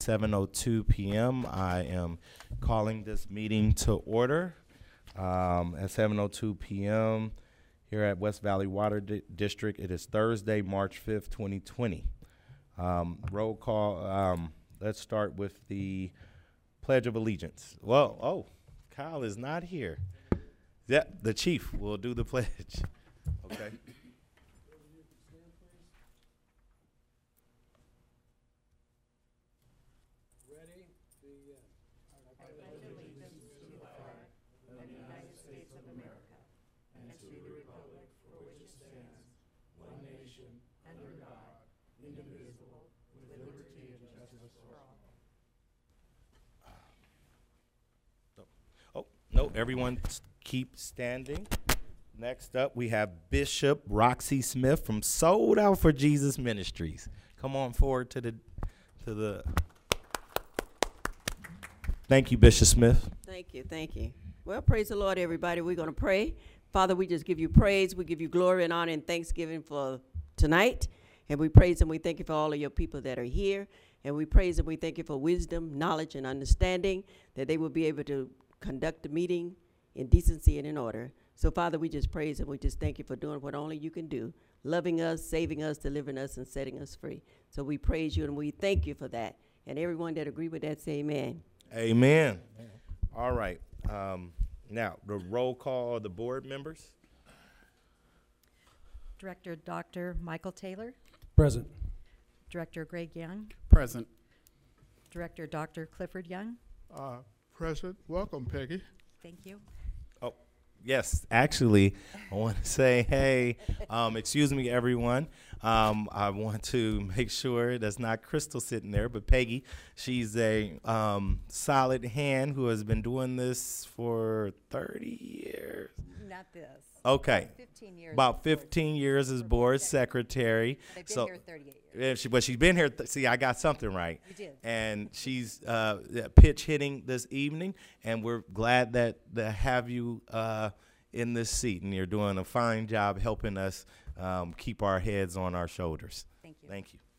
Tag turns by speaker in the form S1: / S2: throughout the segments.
S1: 7:02 p.m. I am calling this meeting to order at 7:02 p.m. here at West Valley Water District. It is Thursday, March 5th, 2020. Roll call. Let's start with the Pledge of Allegiance. Well, Kyle is not here. Yeah, the chief will do the pledge. Okay. No, everyone keep standing. Next up, we have Bishop Roxy Smith from Sold Out for Jesus Ministries. Come on forward to the. Thank you, Bishop Smith.
S2: Thank you. Well, praise the Lord, everybody. We're going to pray. Father, we just give you praise. We give you glory and honor and thanksgiving for tonight. And we praise and we thank you for all of your people that are here. And we praise and we thank you for wisdom, knowledge, and understanding, that they will be able to conduct the meeting in decency and in order. So, Father, we just praise and we just thank you for doing what only you can do, loving us, saving us, delivering us, and setting us free. So we praise you and we thank you for that. And everyone that agree with that, say amen.
S1: Amen. All right. Now, the roll call of the board members.
S3: Director Dr. Michael Taylor.
S4: Present.
S3: Director Greg Young.
S5: Present.
S3: Director Dr. Clifford Young.
S5: Present. Welcome, Peggy.
S3: Thank you.
S1: Oh, yes. Actually, I want to say, hey, excuse me, everyone. I want to make sure that's not Crystal sitting there, but Peggy. She's a solid hand who has been doing this for 30 years.
S3: Not this.
S1: Okay.
S3: 15 years.
S1: About 15 years as board secretary.
S3: They've been here 38 years.
S1: But she's been here. See, I got something right.
S3: You did.
S1: And she's pitch hitting this evening, and we're glad to have you in this seat. And you're doing a fine job helping us keep our heads on our shoulders.
S3: Thank you.
S1: Thank you.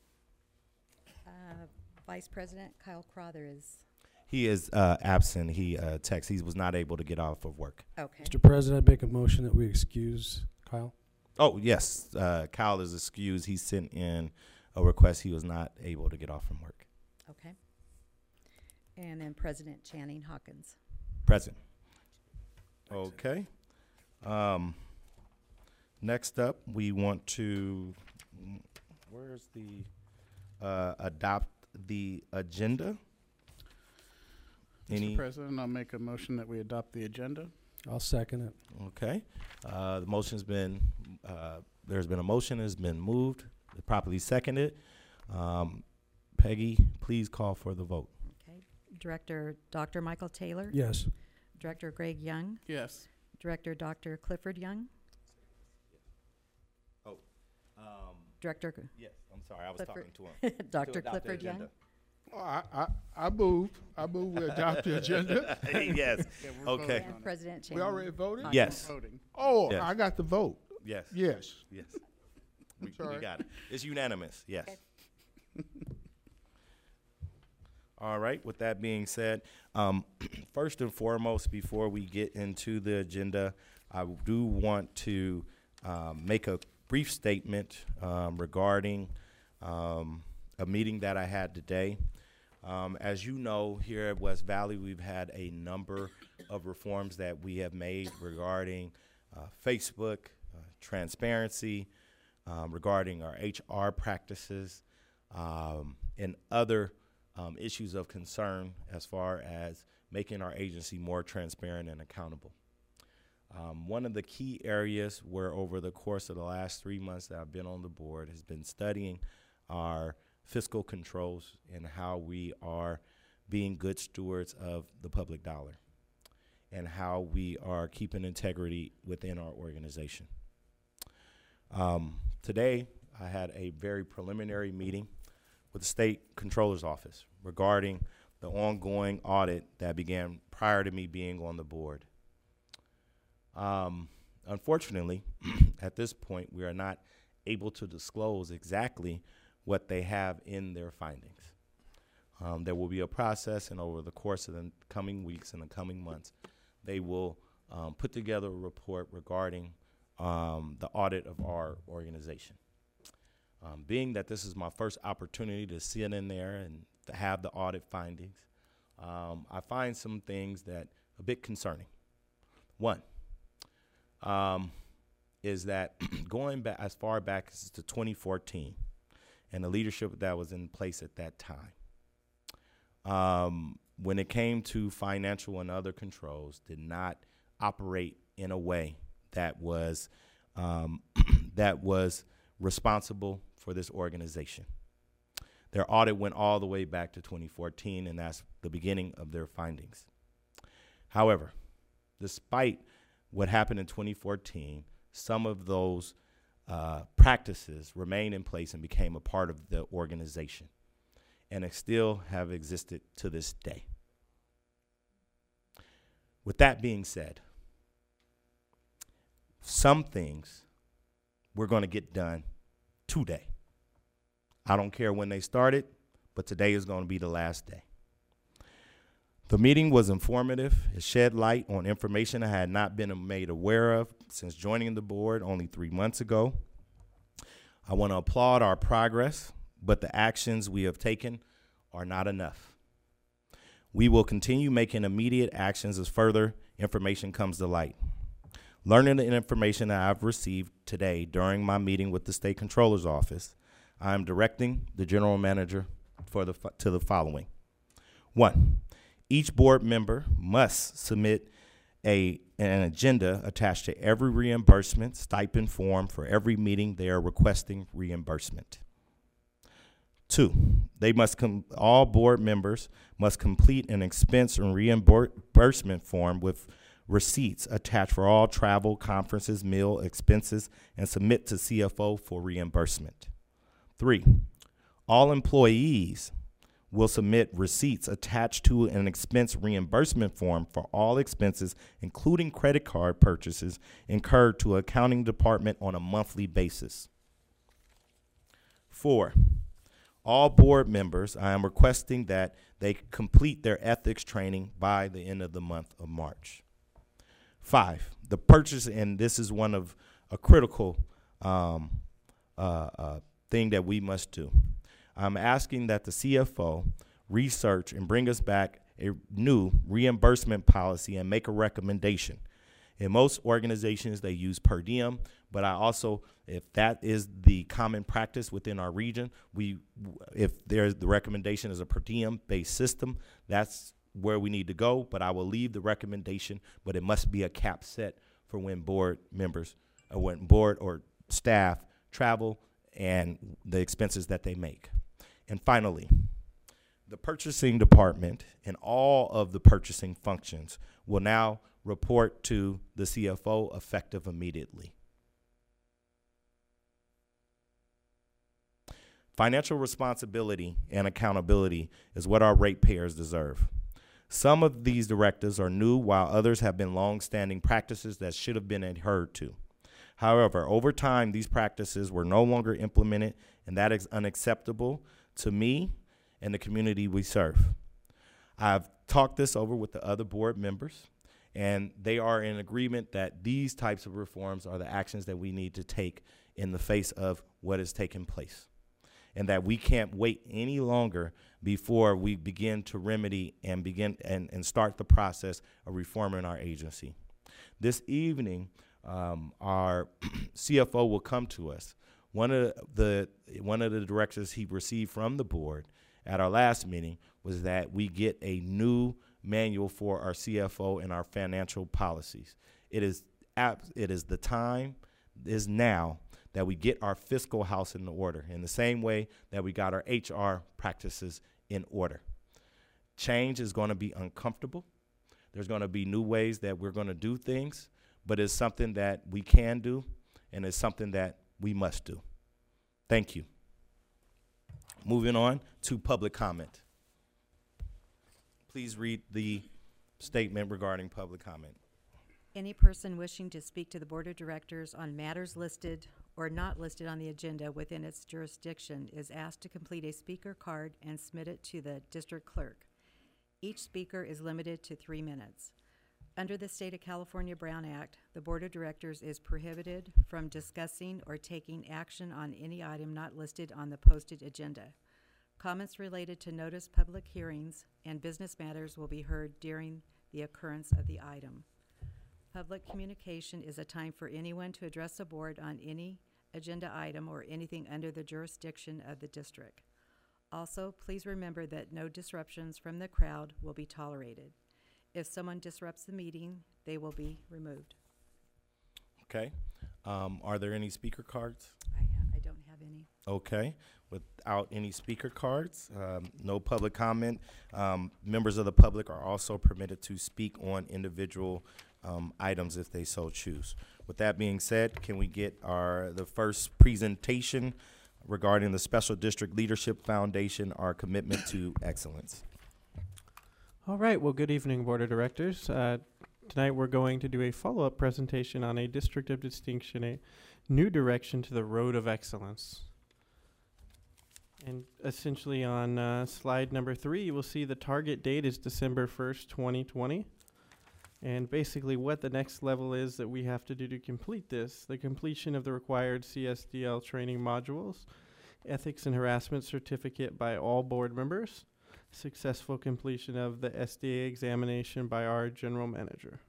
S3: Vice President Kyle Crother is.
S1: He is absent. He was not able to get off of work.
S3: Okay.
S4: Mr. President, I make a motion that we excuse Kyle.
S1: Oh, yes. Kyle is excused. He sent in a request. He was not able to get off from work.
S3: Okay. And then President Channing Hawkins.
S1: Present. Okay. Next up, we want to, where's the, adopt the agenda.
S5: Mr. President, I'll make a motion that we adopt the agenda.
S4: I'll second it.
S1: Okay. The motion's been, there's been a motion, has been moved, properly seconded. Peggy, please call for the vote.
S3: Okay. Director Dr. Michael Taylor.
S4: Yes.
S3: Director Greg Young.
S5: Yes.
S3: Director Dr. Clifford Young.
S1: Oh.
S3: Director.
S1: Yes, I'm sorry, I was
S3: Clifford.
S1: talking to him.
S3: Dr. Clifford Young.
S5: Oh, I moved. We adopt the agenda.
S1: Yes.
S5: Yeah, we're
S1: Okay.
S5: voting
S3: And
S5: on it.
S3: President Channing.
S5: We already voted?
S3: Hawkins.
S1: Yes.
S5: Voting. Oh,
S1: Yes.
S5: I got the vote.
S1: Yes.
S5: Yes.
S1: Yes. We
S5: sorry.
S1: got it. It's unanimous. Yes.
S3: Okay.
S1: All right. With that being said, first and foremost, before we get into the agenda, I do want to make a brief statement regarding a meeting that I had today. As you know, here at West Valley, we've had a number of reforms that we have made regarding Facebook, transparency, regarding our HR practices, and other issues of concern as far as making our agency more transparent and accountable. One of the key areas where over the course of the last 3 months that I've been on the board has been studying our fiscal controls and how we are being good stewards of the public dollar and how we are keeping integrity within our organization. Today, I had a very preliminary meeting with the State Controller's Office regarding the ongoing audit that began prior to me being on the board. Unfortunately, at this point, we are not able to disclose exactly what they have in their findings. There will be a process, and over the course of the coming weeks and the coming months, they will put together a report regarding the audit of our organization. Being that this is my first opportunity to sit in there and to have the audit findings, I find some things that a bit concerning. One is that going back as far back as to 2014 and the leadership that was in place at that time, when it came to financial and other controls, did not operate in a way that was that was responsible for this organization. Their audit went all the way back to 2014, and that's the beginning of their findings. However, despite what happened in 2014, some of those practices remained in place and became a part of the organization, and it still have existed to this day. With that being said, some things we're going to get done today. I don't care when they started, but today is going to be the last day. The meeting was informative. It shed light on information I had not been made aware of since joining the board only 3 months ago. I want to applaud our progress, but the actions we have taken are not enough. We will continue making immediate actions as further information comes to light. Learning the information that I've received today during my meeting with the State Controller's Office, I am directing the General Manager to the following. 1, each board member must submit an agenda attached to every reimbursement stipend form for every meeting they are requesting reimbursement. 2, all board members must complete an expense and reimbursement form with receipts attached for all travel, conferences, meal expenses, and submit to CFO for reimbursement. 3, all employees will submit receipts attached to an expense reimbursement form for all expenses, including credit card purchases, incurred to accounting department on a monthly basis. 4, all board members, I am requesting that they complete their ethics training by the end of the month of March. 5, the purchase, and this is one of a critical thing that we must do. I'm asking that the CFO research and bring us back a new reimbursement policy and make a recommendation. In most organizations, they use per diem, but I also, if that is the common practice within our region, if there's the recommendation is a per diem-based system, that's where we need to go, but I will leave the recommendation, but it must be a cap set for when board members, or when board or staff travel and the expenses that they make. And finally, the purchasing department and all of the purchasing functions will now report to the CFO effective immediately. Financial responsibility and accountability is what our ratepayers deserve. Some of these directives are new, while others have been long-standing practices that should have been adhered to. However, over time, these practices were no longer implemented, and that is unacceptable to me and the community we serve. I've talked this over with the other board members, and they are in agreement that these types of reforms are the actions that we need to take in the face of what is taking place, and that we can't wait any longer before we begin to remedy and begin and start the process of reforming our agency. This evening, our CFO will come to us. One of the directives he received from the board at our last meeting was that we get a new manual for our CFO and our financial policies. It is the time is now that we get our fiscal house in order in the same way that we got our HR practices in order. Change is going to be uncomfortable. There's going to be new ways that we're going to do things, but it's something that we can do, and it's something that we must do. Thank you. Moving on to public comment. Please read the statement regarding public comment.
S3: Any person wishing to speak to the Board of Directors on matters listed or not listed on the agenda within its jurisdiction is asked to complete a speaker card and submit it to the district clerk. Each speaker is limited to 3 minutes. Under the State of California Brown Act, the Board of Directors is prohibited from discussing or taking action on any item not listed on the posted agenda. Comments related to notice public hearings and business matters will be heard during the occurrence of the item. Public communication is a time for anyone to address the board on any agenda item or anything under the jurisdiction of the district. Also, please remember that no disruptions from the crowd will be tolerated. If someone disrupts the meeting, they will be removed.
S1: Okay. Are there any speaker cards?
S3: I don't have any.
S1: Okay. Without any speaker cards, no public comment. Members of the public are also permitted to speak on individual items if they so choose. With that being said, can we get the first presentation regarding the Special District Leadership Foundation, our commitment to excellence?
S6: All right, well, good evening, Board of Directors. Tonight we're going to do a follow-up presentation on a District of Distinction, a new direction to the road of excellence. And essentially on slide number 3, you will see the target date is December 1st, 2020. And basically what the next level is that we have to do to complete this, the completion of the required CSDL training modules, ethics and harassment certificate by all board members, successful completion of the SDA examination by our general manager.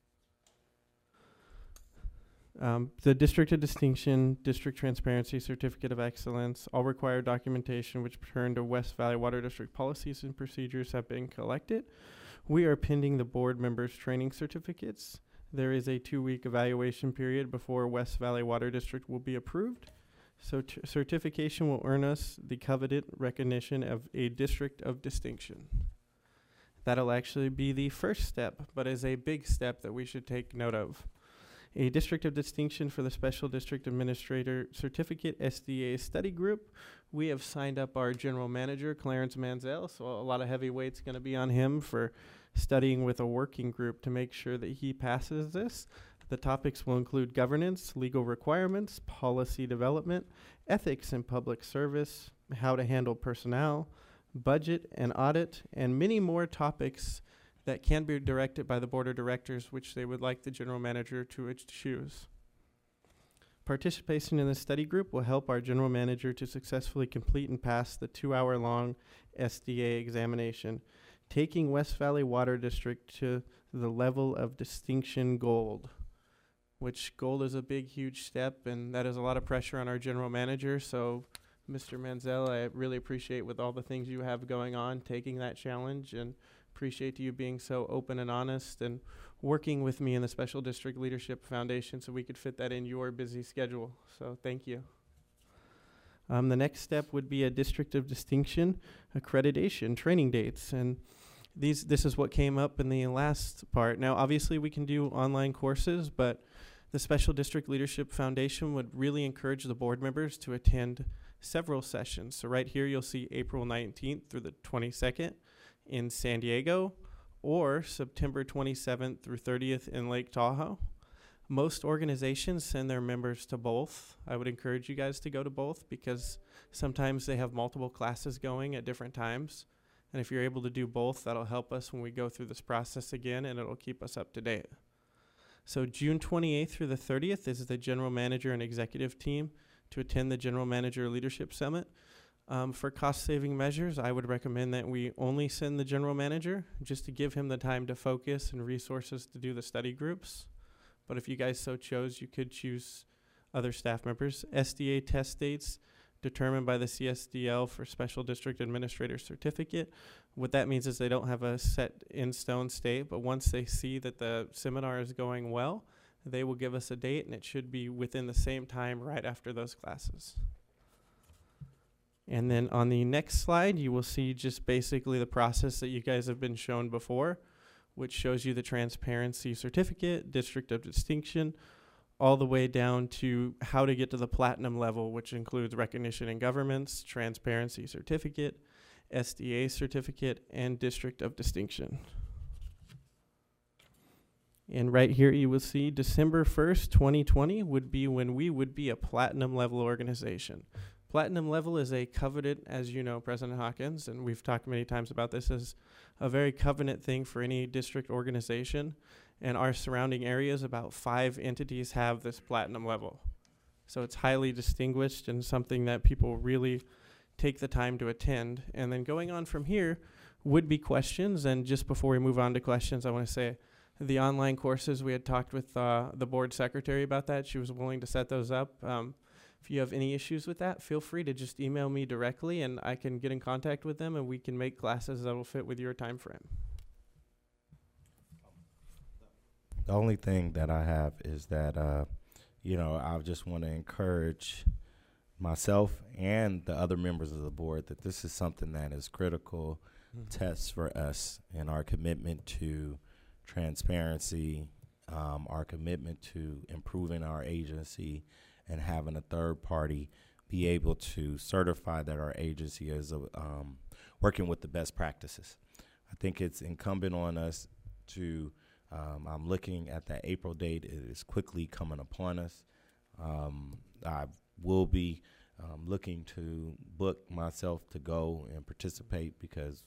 S6: The District of Distinction, District Transparency Certificate of Excellence, all required documentation which pertain to West Valley Water District policies and procedures have been collected. We are pending the board members' training certificates. There is a 2-week evaluation period before West Valley Water District will be approved. So certification will earn us the coveted recognition of a District of Distinction. That'll actually be the first step, but is a big step that we should take note of. A District of Distinction for the Special District Administrator Certificate SDA Study Group. We have signed up our General Manager, Clarence Manzel, so a lot of heavy weight's going to be on him for studying with a working group to make sure that he passes this. The topics will include governance, legal requirements, policy development, ethics in public service, how to handle personnel, budget and audit, and many more topics that can be directed by the Board of Directors, which they would like the General Manager to choose. Participation in the study group will help our General Manager to successfully complete and pass the 2-hour-long SDA examination, taking West Valley Water District to the level of Distinction Gold, which gold is a big, huge step, and that is a lot of pressure on our General Manager. So, Mr. Manzel, I really appreciate with all the things you have going on, taking that challenge, and appreciate you being so open and honest and working with me in the Special District Leadership Foundation so we could fit that in your busy schedule. So thank you. The next step would be a District of Distinction accreditation training dates. And this is what came up in the last part. Now, obviously, we can do online courses, but the Special District Leadership Foundation would really encourage the board members to attend several sessions. So right here, you'll see April 19th through the 22nd in San Diego, or September 27th through 30th in Lake Tahoe. Most organizations send their members to both. I would encourage you guys to go to both because sometimes they have multiple classes going at different times. And if you're able to do both, that'll help us when we go through this process again, and it'll keep us up to date. So June 28th through the 30th is the General Manager and Executive Team to attend the General Manager Leadership Summit. For cost-saving measures, I would recommend that we only send the General Manager just to give him the time to focus and resources to do the study groups. But if you guys so chose, you could choose other staff members. SDA test dates determined by the CSDL for Special District Administrator Certificate. What that means is they don't have a set in stone date, but once they see that the seminar is going well, they will give us a date, and it should be within the same time right after those classes. And then on the next slide, you will see just basically the process that you guys have been shown before, which shows you the transparency certificate, District of Distinction, all the way down to how to get to the platinum level, which includes recognition in governments, transparency certificate, SDA certificate, and District of Distinction. And right here you will see December 1st, 2020 would be when we would be a platinum level organization. Platinum level is a coveted, as you know, President Hawkins, and we've talked many times about this, as a very covenant thing for any district organization. And our surrounding areas, about 5 entities have this platinum level. So it's highly distinguished and something that people really take the time to attend. And then going on from here would be questions. And just before we move on to questions, I want to say the online courses, we had talked with the board secretary about that. She was willing to set those up. If you have any issues with that, feel free to just email me directly and I can get in contact with them and we can make classes that will fit with your time frame.
S1: The only thing that I have is that, I just want to encourage myself and the other members of the board that this is something that is critical test for us in our commitment to transparency, our commitment to improving our agency, and having a third party be able to certify that our agency is working with the best practices. I think it's incumbent on us to, I'm looking at that April date. It is quickly coming upon us. I will be looking to book myself to go and participate because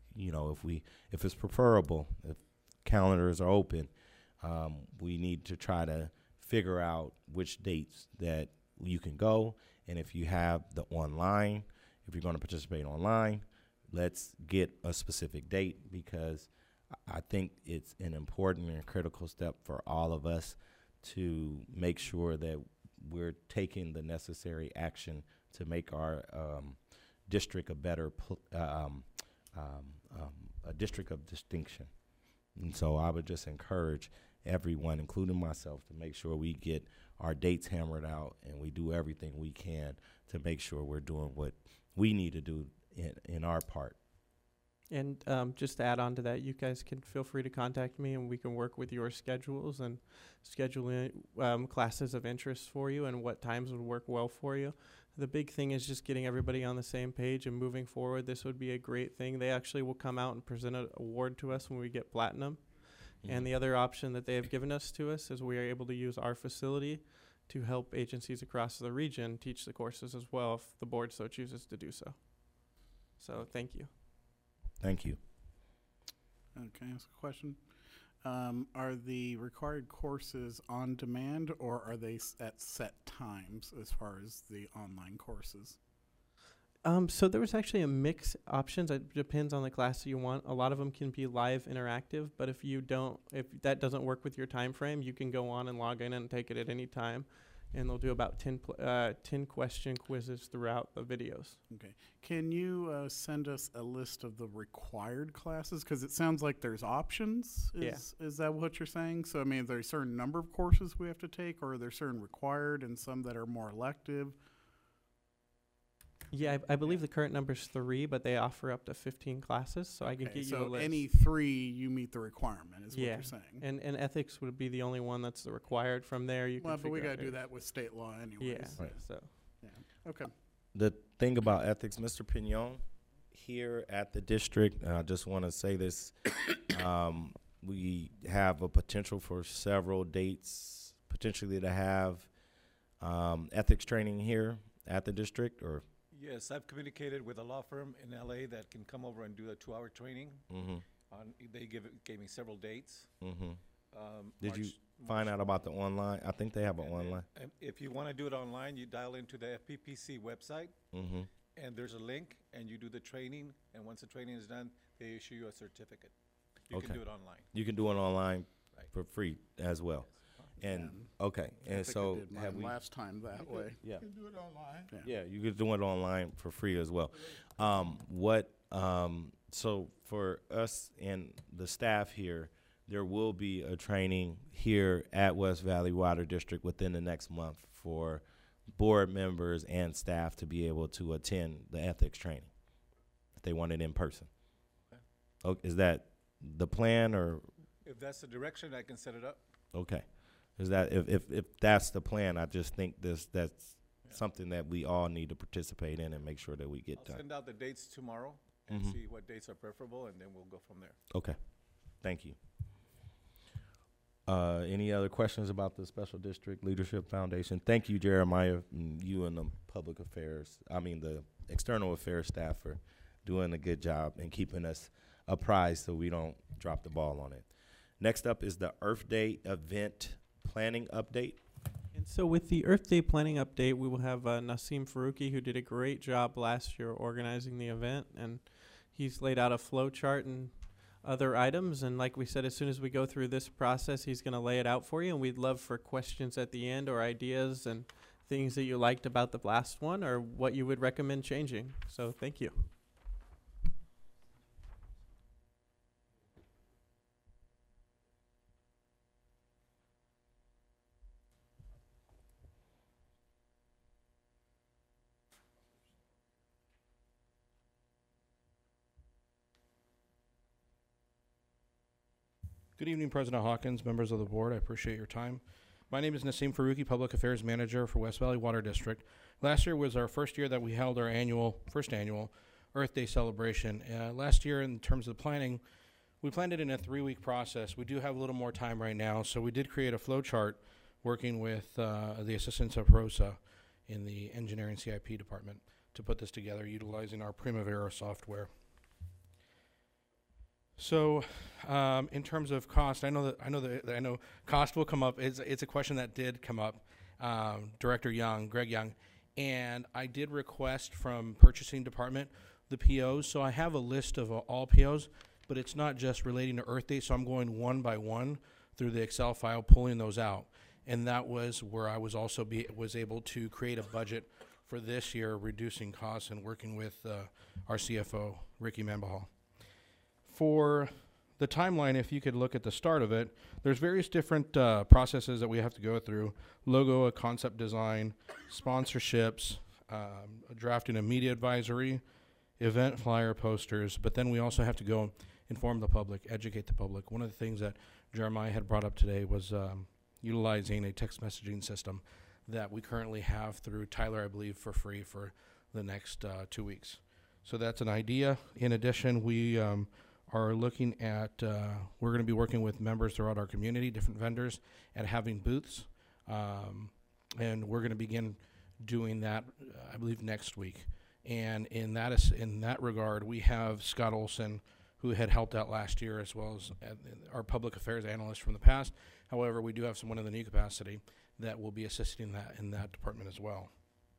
S1: if it's preferable, if calendars are open, we need to try to figure out which dates that you can go. And if you have the online, if you're going to participate online, let's get a specific date because I think it's an important and critical step for all of us to make sure that we're taking the necessary action to make our district a better a district of distinction. And so I would just encourage everyone, including myself, to make sure we get our dates hammered out and we do everything we can to make sure we're doing what we need to do in our part.
S6: And just to add on to that, you guys can feel free to contact me and we can work with your schedules and schedule classes of interest for you and what times would work well for you. The big thing is just getting everybody on the same page and moving forward. This would be a great thing. They actually will come out and present an award to us when we get platinum. Mm-hmm. And the other option that they have given us to us is we are able to use our facility to help agencies across the region teach the courses as well if the board so chooses to do so. So thank you.
S1: Thank you.
S5: Can I ask a question? Are the required courses on demand or are they at set times as far as the online courses?
S6: So there was actually a mix options. It depends on the class that you want. A lot of them can be live interactive, but if that doesn't work with your time frame, you can go on and log in and take it at any time. And they'll do about 10 question quizzes throughout the videos.
S5: Okay. Can you send us a list of the required classes? Because it sounds like there's options. Is that what you're saying? So, I mean, there's a certain number of courses we have to take, or are there certain required and some that are more elective?
S6: Yeah, I believe the current number's 3, but they offer up to 15 classes, so I can get you a list.
S5: So any 3, you meet the requirement, is what you're saying.
S6: And ethics would be the only one that's the required. From there, you can. Well,
S5: but we got to do that with state law anyways.
S6: Yeah. Right. So.
S5: Yeah. Okay.
S1: The thing about ethics, Mr. Pignon, here at the district, I just want to say this: we have a potential for several dates, potentially to have ethics training here at the district, or.
S7: Yes, I've communicated with a law firm in LA that can come over and do a 2-hour training. Mm-hmm. They gave me several dates. Mm-hmm.
S1: Did you find out about the online? I think they have an online.
S7: If you want to do it online, you dial into the FPPC website, mm-hmm. and there's a link, and you do the training. And once the training is done, they issue you a certificate. You can do it online.
S1: You can do it online for free as well. And and so
S5: have we last time that way?
S1: Yeah,
S5: you can do it online.
S1: Yeah, you can do it online for free as well. So for us and the staff here, there will be a training here at West Valley Water District within the next month for board members and staff to be able to attend the ethics training if they want it in person. Okay. Is that the plan, or?
S7: If that's the direction, I can set it up.
S1: Okay. Is that if that's the plan? I just think that's something that we all need to participate in and make sure that we get done.
S7: I'll send out the dates tomorrow and see what dates are preferable, and then we'll go from there.
S1: Okay, thank you. Any other questions about the Special District Leadership Foundation? Thank you, Jeremiah, and you and the the external affairs staff for doing a good job and keeping us apprised so we don't drop the ball on it. Next up is the Earth Day event planning update.
S6: And so with the Earth Day planning update, we will have Nasim Faruqi, who did a great job last year organizing the event, and he's laid out a flow chart and other items. And like we said, as soon as we go through this process, he's going to lay it out for you, and we'd love for questions at the end or ideas and things that you liked about the last one or what you would recommend changing. So thank you.
S8: Good evening, President Hawkins, members of the board. I appreciate your time. My name is Nasim Faruqi, Public Affairs Manager for West Valley Water District. Last year was our first year that we held our first annual Earth Day celebration. Last year, in terms of planning, we planned it in a 3-week process. We do have a little more time right now, so we did create a flow chart working with the assistants of ROSA in the engineering CIP department to put this together utilizing our Primavera software. So, in terms of cost, I know cost will come up. It's a question that did come up. Director Young, Greg Young, and I did request from purchasing department the POs. So I have a list of all POs, but it's not just relating to Earth Day. So I'm going one by one through the Excel file, pulling those out, and that was where I was also was able to create a budget for this year, reducing costs and working with our CFO, Ricky Membahal. For the timeline, if you could look at the start of it, there's various different processes that we have to go through. Logo, a concept design, sponsorships, drafting a media advisory, event flyer posters, but then we also have to go inform the public, educate the public. One of the things that Jeremiah had brought up today was utilizing a text messaging system that we currently have through Tyler, I believe, for free for the next 2 weeks. So that's an idea. In addition, we are looking at, we're going to be working with members throughout our community, different vendors, and having booths. And we're going to begin doing that, I believe, next week. And in that regard, we have Scott Olson, who had helped out last year, as well as our public affairs analyst from the past. However, we do have someone in the new capacity that will be assisting in that department as well.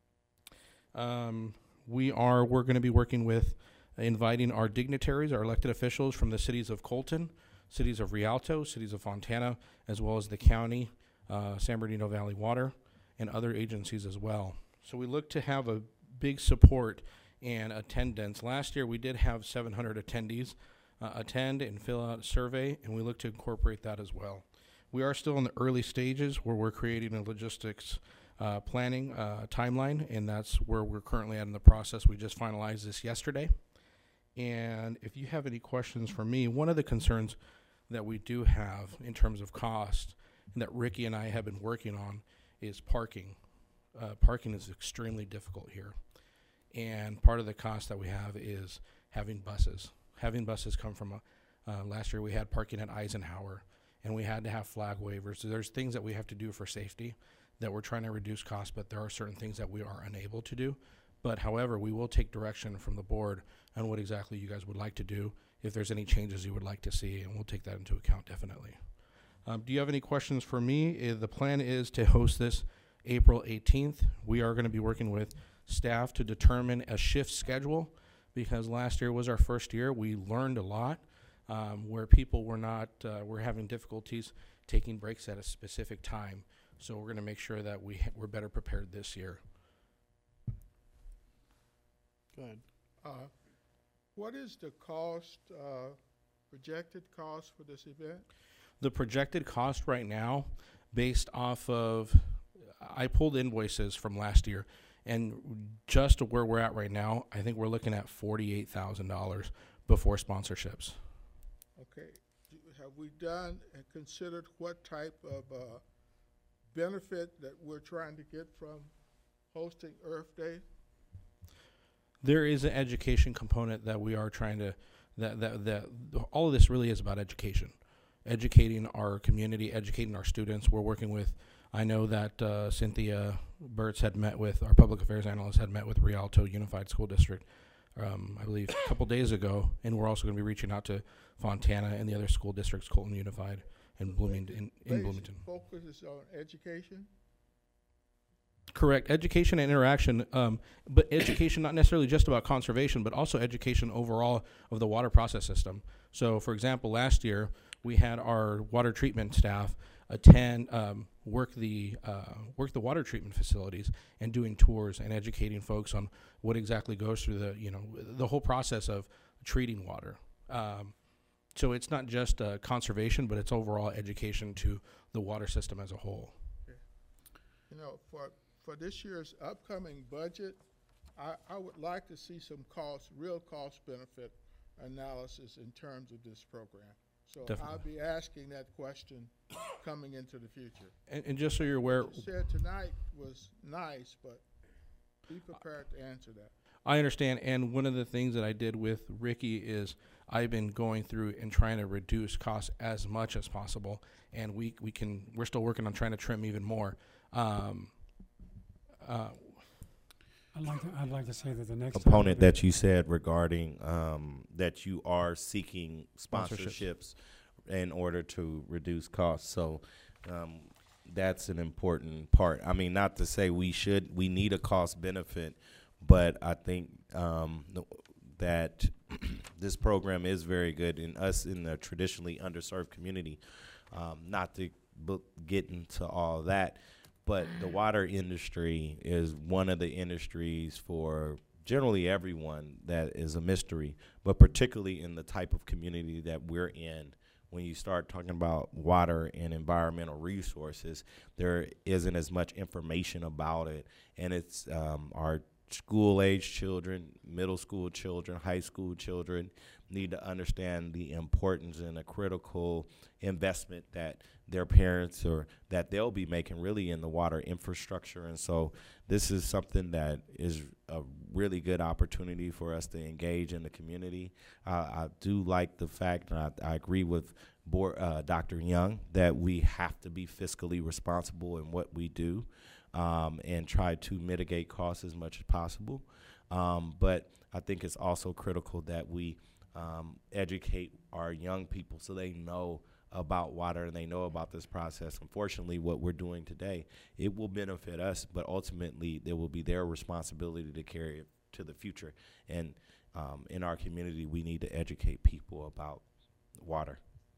S8: We're going to be working with inviting our dignitaries, our elected officials from the cities of Colton, cities of Rialto, cities of Fontana, as well as the county, San Bernardino Valley Water, and other agencies as well. So we look to have a big support and attendance. Last year we did have 700 attendees attend and fill out a survey, and we look to incorporate that as well. We are still in the early stages where we're creating a logistics planning timeline, and that's where we're currently at in the process. We just finalized this yesterday. And if you have any questions for me, one of the concerns that we do have in terms of cost and that Ricky and I have been working on is parking. Parking is extremely difficult here. And part of the cost that we have is having buses. Having buses come from, last year we had parking at Eisenhower, and we had to have flag waivers. So there's things that we have to do for safety that we're trying to reduce costs, but there are certain things that we are unable to do. But however, we will take direction from the board on what exactly you guys would like to do, if there's any changes you would like to see, and we'll take that into account definitely. Do you have any questions for me? The plan is to host this April 18th. We are going to be working with staff to determine a shift schedule, because last year was our first year. We learned a lot where people were having difficulties taking breaks at a specific time. So we're going to make sure that we're better prepared this year.
S9: Good. What is the cost, projected cost for this event?
S8: The projected cost right now, based off of, I pulled invoices from last year, and just to where we're at right now, I think we're looking at $48,000 before sponsorships.
S9: Okay. Have we done and considered what type of benefit that we're trying to get from hosting Earth Day?
S8: There is an education component that we are trying to, that all of this really is about education. educating our community, educating our students. We're working with, I know that Cynthia Burtz had met with, our public affairs analyst had met with Rialto Unified School District, I believe a couple days ago, and we're also going to be reaching out to Fontana and the other school districts, Colton Unified and Bloomington, in Bloomington.
S9: Focus is on education?
S8: Correct. Education and interaction, but education not necessarily just about conservation, but also education overall of the water process system. So, for example, last year we had our water treatment staff attend, work the water treatment facilities and doing tours and educating folks on what exactly goes through the whole process of treating water. So it's not just conservation, but it's overall education to the water system as a whole.
S9: Okay. You know, for this year's upcoming budget, I would like to see some real cost benefit analysis in terms of this program. So
S8: Definitely.
S9: I'll be asking that question coming into the future.
S8: And just so you're aware,
S9: What you said tonight was nice, but be prepared to answer that.
S8: I understand, and one of the things that I did with Ricky is I've been going through and trying to reduce costs as much as possible, and we're still working on trying to trim even more.
S4: I'd like to say that the next
S1: component
S4: time
S1: that you said regarding that you are seeking sponsorships in order to reduce costs. So that's an important part. I mean, not to say we need a cost benefit, but I think that this program is very good in us in the traditionally underserved community. Not to get into all that, but the water industry is one of the industries for generally everyone that is a mystery, but particularly in the type of community that we're in. When you start talking about water and environmental resources, there isn't as much information about it, and it's our school-age children, middle school children, high school children need to understand the importance and the critical investment that their parents or that they'll be making really in the water infrastructure. And so this is something that is a really good opportunity for us to engage in the community. I do like the fact, and I agree with Dr. Young, that we have to be fiscally responsible in what we do. And try to mitigate costs as much as possible. But I think it's also critical that we educate our young people so they know about water and they know about this process. Unfortunately, what we're doing today, it will benefit us, but ultimately there will be their responsibility to carry it to the future. And in our community, we need to educate people about water.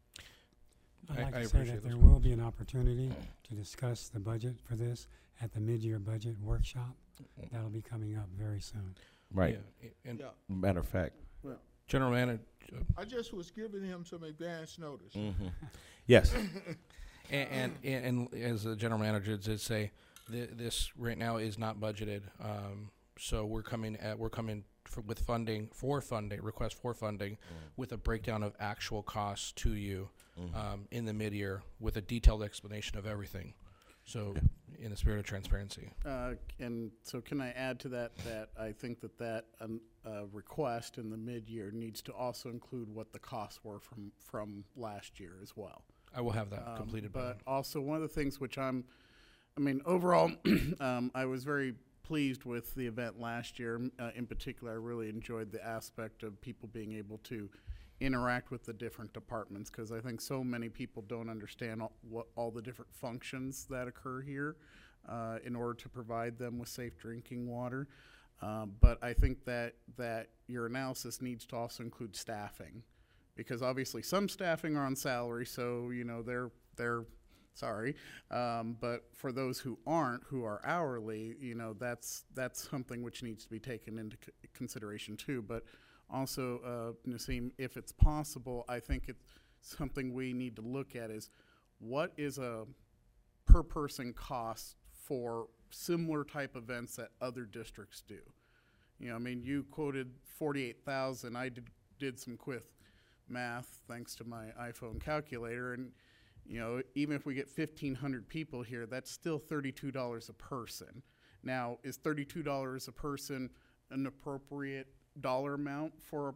S4: I'd like
S8: I
S4: to say
S8: appreciate
S4: that
S8: those
S4: there will be an opportunity to discuss the budget for this at the mid-year budget workshop. That'll be coming up very soon.
S1: Right.
S8: Yeah, and
S9: Yeah.
S1: Matter of fact.
S9: Well,
S8: General Manager,
S9: I just was giving him some advance notice.
S1: Mm-hmm. Yes.
S8: and as the general manager did say, this right now is not budgeted. So we're coming with funding request for funding with a breakdown of actual costs to you in the mid-year with a detailed explanation of everything. So in the spirit of transparency.
S5: And so can I add to that I think that request in the mid-year needs to also include what the costs were from last year as well.
S8: I will have that completed.
S5: But also one of the things which overall, I was very pleased with the event last year. In particular, I really enjoyed the aspect of people being able to interact with the different departments, because I think so many people don't understand all the different functions that occur here in order to provide them with safe drinking water. But I think that your analysis needs to also include staffing, because obviously some staffing are on salary, so they're sorry. But for those who aren't, who are hourly, that's something which needs to be taken into consideration too. But also, Nasim, if it's possible, I think it's something we need to look at is what is a per person cost for similar type events that other districts do. You quoted 48,000. I did some quick math thanks to my iPhone calculator, and even if we get 1,500 people here, that's still $32 a person. Now, is $32 a person an appropriate dollar amount for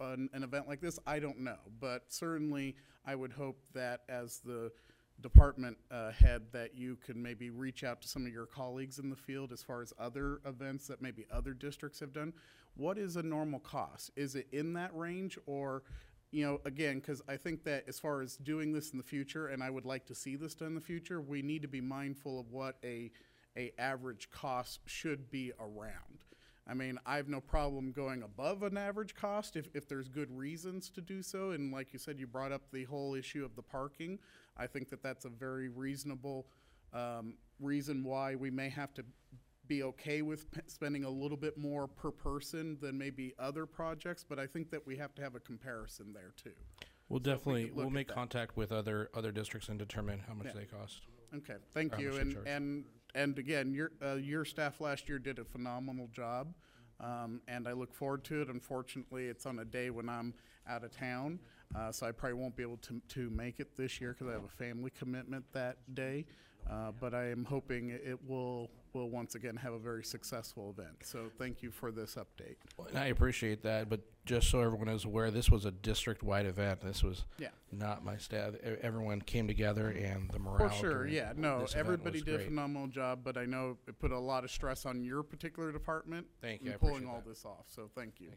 S5: an event like this? I don't know, but certainly I would hope that as the department head that you can maybe reach out to some of your colleagues in the field as far as other events that maybe other districts have done. What is a normal cost? Is it in that range, or, you know, again, because I think that as far as doing this in the future, and I would like to see this done in the future, we need to be mindful of what a average cost should be around. I mean, I have no problem going above an average cost if there's good reasons to do so. And like you said, you brought up the whole issue of the parking. I think that that's a very reasonable reason why we may have to be okay with spending a little bit more per person than maybe other projects. But I think that we have to have a comparison there too.
S8: We'll
S5: So if we
S8: definitely,
S5: could
S8: we'll
S5: look
S8: make
S5: at that.
S8: contact with other districts and determine how much
S5: Yeah.
S8: they cost.
S5: Okay, thank
S8: How
S5: you.
S8: much they charge.
S5: And again, your staff last year did a phenomenal job, and I look forward to it. Unfortunately, it's on a day when I'm out of town, so I probably won't be able to make it this year because I have a family commitment that day. But I am hoping it will once again have a very successful event. So thank you for this update.
S8: Well, and I appreciate that, but just so everyone is aware, this was a district-wide event. This was
S5: Yeah.
S8: not my staff. Everyone came together, and the morale.
S5: For sure,
S8: during
S5: yeah. No,
S8: this event
S5: everybody
S8: was
S5: did a
S8: great.
S5: phenomenal job, but I know it put a lot of stress on your particular department
S8: Thank you,
S5: in
S8: I
S5: pulling
S8: appreciate
S5: all
S8: that.
S5: this off. So thank you.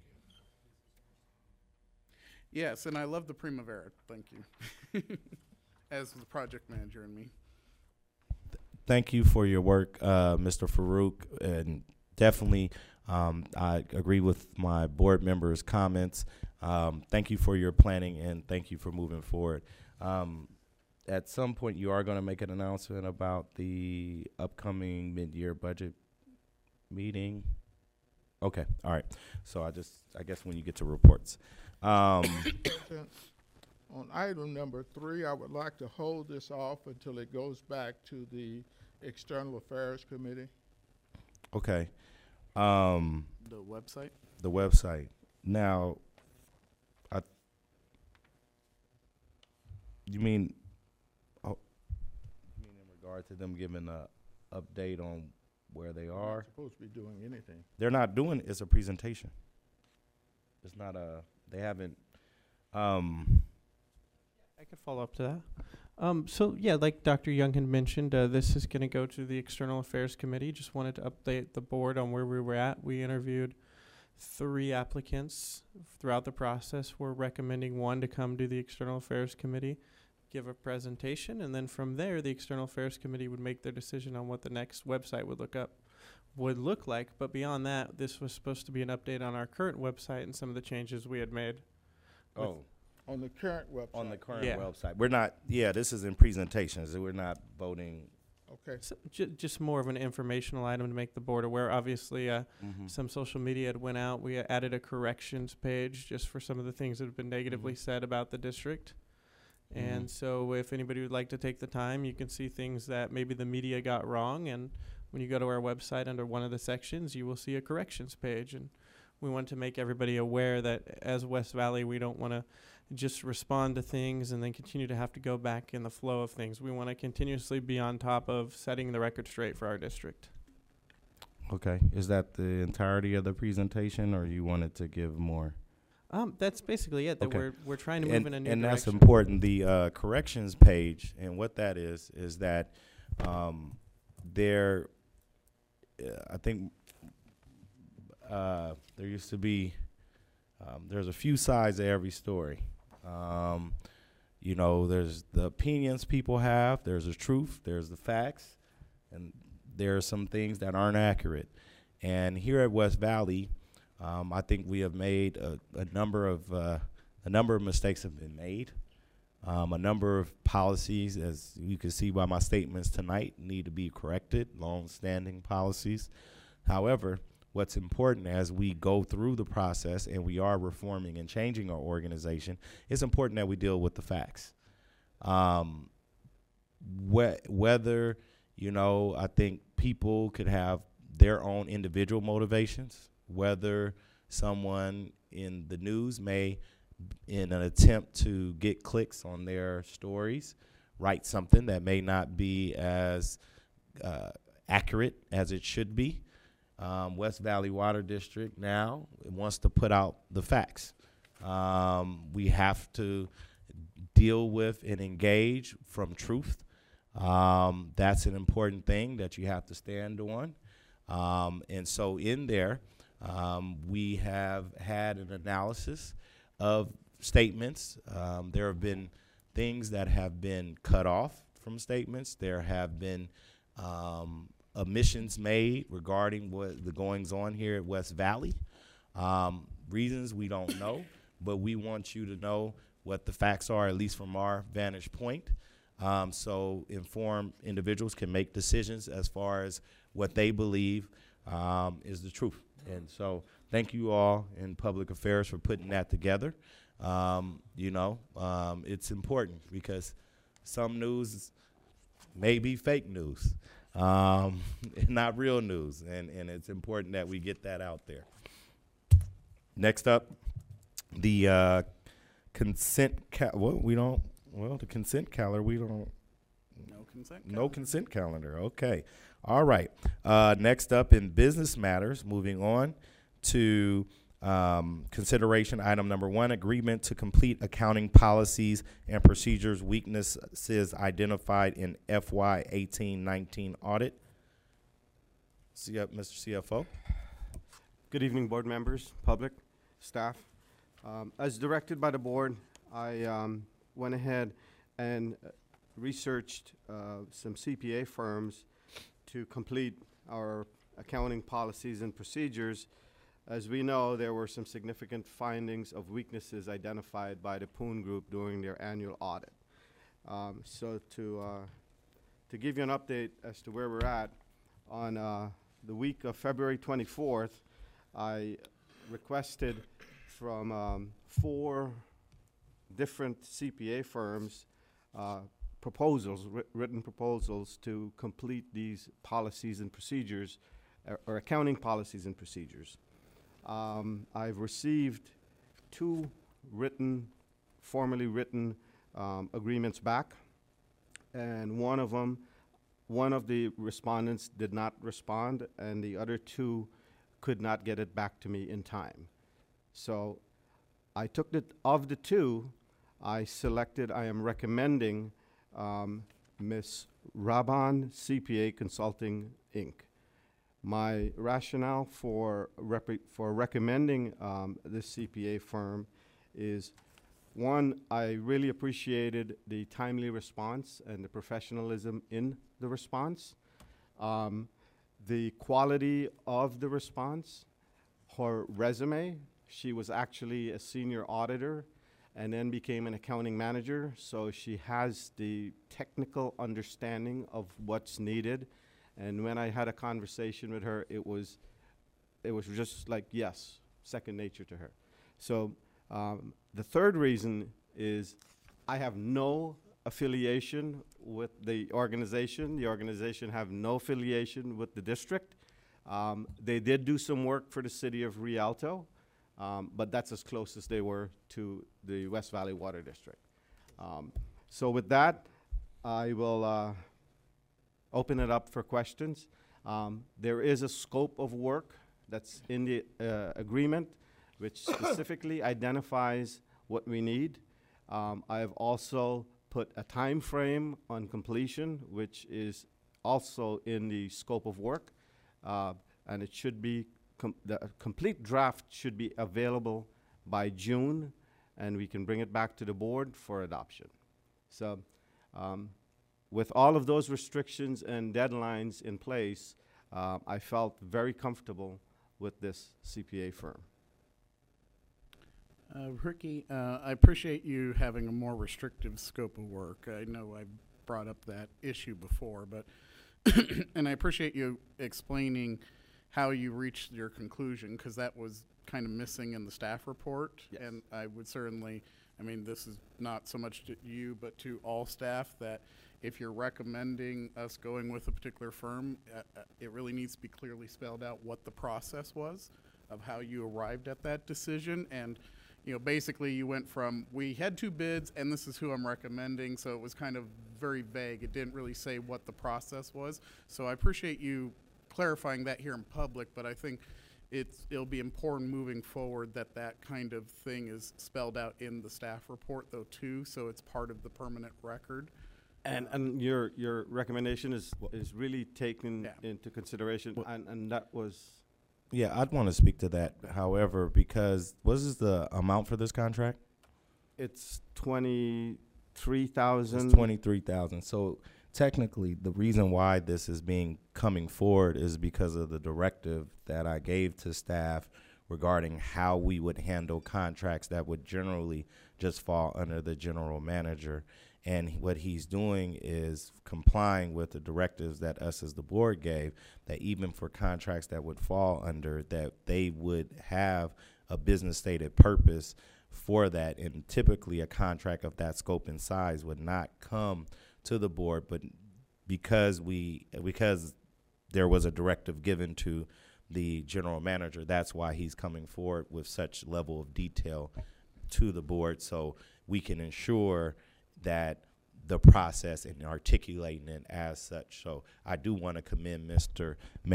S5: Yes, and I love the Primavera. Thank you. As the project manager and me.
S1: Thank you for your work, Mr. Farouk, and definitely I agree with my board members' comments. Thank you for your planning, and thank you for moving forward. At some point, you are going to make an announcement about the upcoming mid-year budget meeting. Okay, all right. So I guess when you get to reports.
S9: President, on item number 3, I would like to hold this off until it goes back to the External Affairs Committee.
S1: Okay.
S5: The website?
S1: The website. Now, you mean in regard to them giving a update on where they
S9: They're
S1: are?
S9: not supposed to be doing anything.
S1: They're not doing it's a presentation. It's not they haven't
S6: I could follow up to that. So yeah, like Dr. Young had mentioned, this is going to go to the External Affairs Committee. Just wanted to update the board on where we were at. We interviewed 3 applicants throughout the process. We're recommending 1 to come to the External Affairs Committee, give a presentation, and then from there, the External Affairs Committee would make their decision on what the next website would look like. But beyond that, this was supposed to be an update on our current website and some of the changes we had made.
S9: On the current website.
S1: on the current
S6: Yeah.
S1: website. We're not this is in presentations. We're not voting.
S9: Okay.
S6: So just more of an informational item to make the board aware. Obviously, some social media had went out. We added a corrections page just for some of the things that have been negatively said about the district. And so if anybody would like to take the time, you can see things that maybe the media got wrong. And when you go to our website under one of the sections, you will see a corrections page. And we want to make everybody aware that as West Valley, we don't want to just respond to things and then continue to have to go back in the flow of things. We want to continuously be on top of setting the record straight for our district.
S1: Okay. Is that the entirety of the presentation, or you wanted to give more?
S6: That's basically it. That
S1: Okay.
S6: we're trying to move in a new
S1: and that's
S6: direction.
S1: important. The corrections page, and what that is that there, I think there used to be, there's a few sides to every story. You know, there's the opinions people have, there's the truth, there's the facts, and there are some things that aren't accurate. And here at West Valley, I think we have made a number of mistakes have been made. A number of policies, as you can see by my statements tonight, need to be corrected, long-standing policies. However, what's important as we go through the process and we are reforming and changing our organization, it's important that we deal with the facts. Whether, you know, I think people could have their own individual motivations, whether someone in the news may, in an attempt to get clicks on their stories, write something that may not be as accurate as it should be. West Valley Water District now wants to put out the facts We have to deal with and engage from truth. That's an important thing that you have to stand on. And so in there, we have had an analysis of statements. There have been things that have been cut off from statements. There have been omissions made regarding what the goings on here at West Valley. Reasons we don't know, but we want you to know what the facts are, at least from our vantage point. So informed individuals can make decisions as far as what they believe is the truth. And so thank you all in Public Affairs for putting that together. It's important because some news may be fake news, not real news, and it's important that we get that out there. Next up, the consent the consent calendar, we don't. No consent calendar. Okay. All right. Next up in business matters, moving on to consideration item number 1, agreement to complete accounting policies and procedures weaknesses identified in FY 18-19 audit. Mr. CFO.
S10: Good evening, board members, public, staff. As directed by the board, I went ahead and researched some CPA firms to complete our accounting policies and procedures. As we know, there were some significant findings of weaknesses identified by the Poon Group during their annual audit. So to give you an update as to where we're at, on the week of February 24th, I requested from 4 different CPA firms written proposals to complete these policies and procedures, or accounting policies and procedures. I've received 2 formally written agreements back, and one of the respondents did not respond, and the other 2 could not get it back to me in time. So I took of the 2, I am recommending Ms. Raban CPA Consulting, Inc. My rationale for recommending this CPA firm is, 1, I really appreciated the timely response and the professionalism in the response. The quality of the response, her resume, she was actually a senior auditor and then became an accounting manager, so she has the technical understanding of what's needed. And when I had a conversation with her, it was just like, yes, second nature to her. So the third reason is I have no affiliation with the organization. The organization have no affiliation with the district. They did do some work for the city of Rialto, but that's as close as they were to the West Valley Water District. So with that, I will open it up for questions. There is a scope of work that's in the agreement, which specifically identifies what we need. I have also put a time frame on completion, which is also in the scope of work, and it should be the complete draft should be available by June, and we can bring it back to the board for adoption. So with all of those restrictions and deadlines in place, I felt very comfortable with this CPA firm.
S5: Ricky, I appreciate you having a more restrictive scope of work. I know I brought up that issue before, but and I appreciate you explaining how you reached your conclusion, because that was kind of missing in the staff report.
S10: Yes.
S5: And I would certainly, I mean, this is not so much to you, but to all staff, that if you're recommending us going with a particular firm, it really needs to be clearly spelled out what the process was of how you arrived at that decision. And basically you went from, we had 2 bids and this is who I'm recommending, so it was kind of very vague. It didn't really say what the process was. So I appreciate you clarifying that here in public, but I think it'll be important moving forward that that kind of thing is spelled out in the staff report though too, so it's part of the permanent record.
S10: And your recommendation is really taken
S5: Yeah.
S10: into consideration, and that was,
S1: Yeah, I'd want to speak to that. However, because what is the amount for this contract?
S10: it's
S1: 23,000. So technically, the reason why this is coming forward is because of the directive that I gave to staff regarding how we would handle contracts that would generally just fall under the general manager. And what he's doing is complying with the directives that us as the board gave, that even for contracts that would fall under, that they would have a business stated purpose for that. And typically a contract of that scope and size would not come to the board, but because there was a directive given to the general manager, that's why he's coming forward with such level of detail to the board, so we can ensure that the process and articulating it as such. So I do want to commend Mr.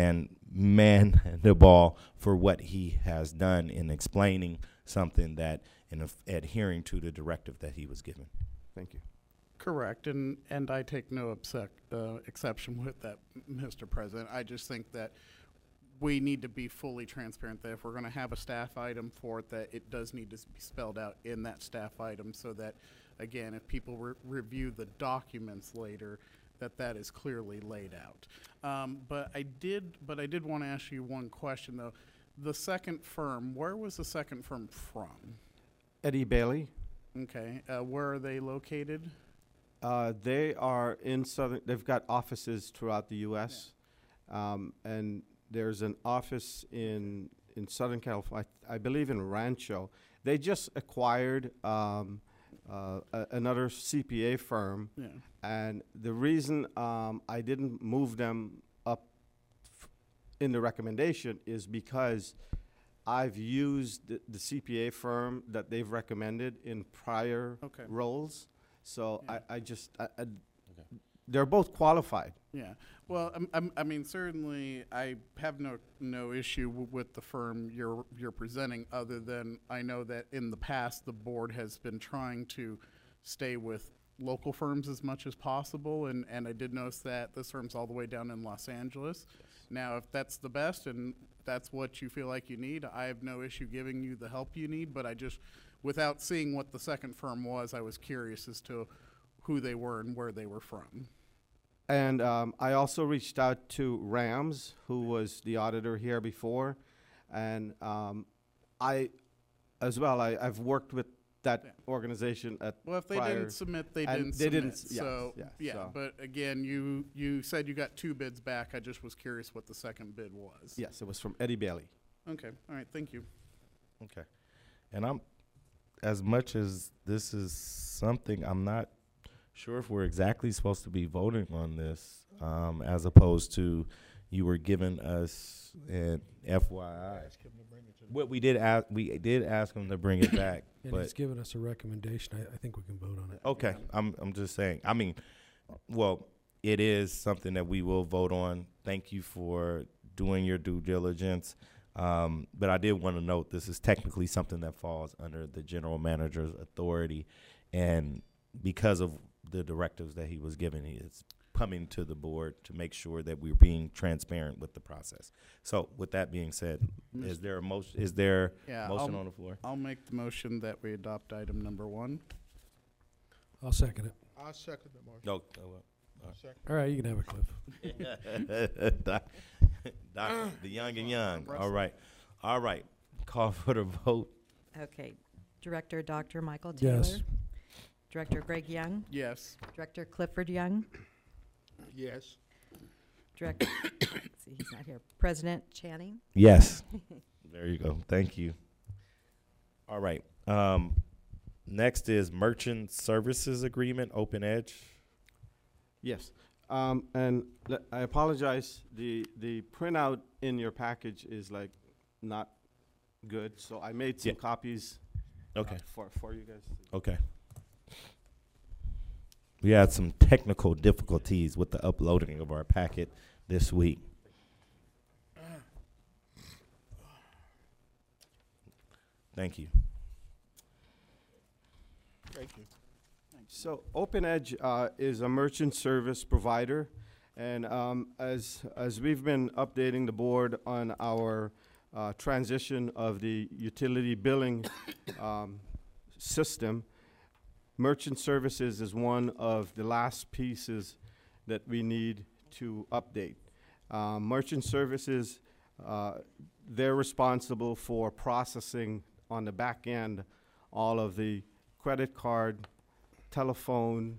S1: Mandeball for what he has done in explaining something that in adhering to the directive that he was given.
S10: thank you.
S5: Correct, and I take no exception with that, Mr. President. I just think that we need to be fully transparent that if we're going to have a staff item for it, that it does need to be spelled out in that staff item, so that, again, if people review the documents later, that is clearly laid out. But I did want to ask you one question though. The second firm, where was the second firm from?
S10: Eddie Bailey,
S5: Okay, where are they located?
S10: they are in they've got offices throughout the U.S., and there's an office in Southern California, I believe in Rancho. They just acquired another CPA firm,
S5: Yeah.
S10: and the reason I didn't move them up in the recommendation is because I've used the CPA firm that they've recommended in prior
S5: Okay.
S10: roles. So
S5: Yeah.
S10: I they're both qualified.
S5: Yeah. Well, I mean, certainly, I have no issue with the firm you're presenting, other than I know that in the past the board has been trying to stay with local firms as much as possible, and I did notice that this firm's all the way down in Los Angeles. Now, if that's the best and that's what you feel like you need, I have no issue giving you the help you need. But I just, without seeing what the second firm was, I was curious as to who they were and where they were from.
S10: And I also reached out to Rams, who was the auditor here before, and I've worked with that organization at
S5: Well, if they
S10: prior,
S5: didn't submit, they
S10: and
S5: didn't
S10: they
S5: submit.
S10: didn't
S5: So,
S10: yeah, so.
S5: But again, you said you got 2 bids back. I just was curious what the second bid was.
S10: Yes, it was from Eddie Bailey.
S5: Okay. All right. Thank you.
S1: Okay. And as much as this is something, I'm not sure if we're exactly supposed to be voting on this, as opposed to you were giving us an FYI. What we did ask him to bring it back,
S11: And
S1: but
S11: he's given us a recommendation. I think we can vote on it.
S1: okay, I'm just saying. I mean, well, it is something that we will vote on. Thank you for doing your due diligence. But I did want to note this is technically something that falls under the general manager's authority, and because of the directives that he was given, it's coming to the board to make sure that we're being transparent with the process. So, with that being said, is there a motion? Is there motion on the floor?
S5: I'll make the motion that we adopt item number 1.
S11: I'll second it.
S9: I'll second the motion.
S1: No.
S9: Second.
S11: All right, you can have it, Cliff.
S1: The young and young. All right. Call for the vote.
S3: Okay. Director Dr. Michael Taylor.
S11: Yes.
S3: Director Greg Young.
S5: Yes.
S3: Director Clifford Young.
S9: Yes.
S3: Director, let's see, he's not here. President Channing.
S1: Yes. There you go. Thank you. All right. Next is Merchant Services Agreement, Open Edge.
S10: Yes, and I apologize. The printout in your package is like not good, so I made some copies.
S1: Okay.
S10: For you guys.
S1: Okay. We had some technical difficulties with the uploading of our packet this week. Thank you.
S9: Thank you.
S10: So OpenEdge is a merchant service provider, and as we've been updating the board on our transition of the utility billing system, merchant services is one of the last pieces that we need to update. Merchant services, they're responsible for processing on the back end all of the credit card, telephone,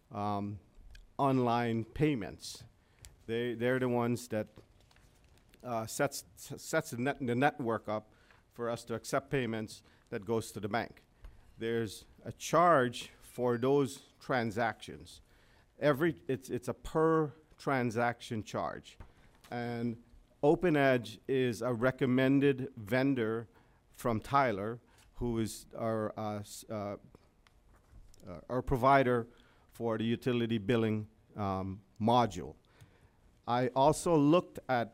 S10: online payments. They're the ones that sets the network up for us to accept payments that goes to the bank. There's a charge for those transactions. It's a per transaction charge, and OpenEdge is a recommended vendor from Tyler, who is our provider for the utility billing module. I also looked at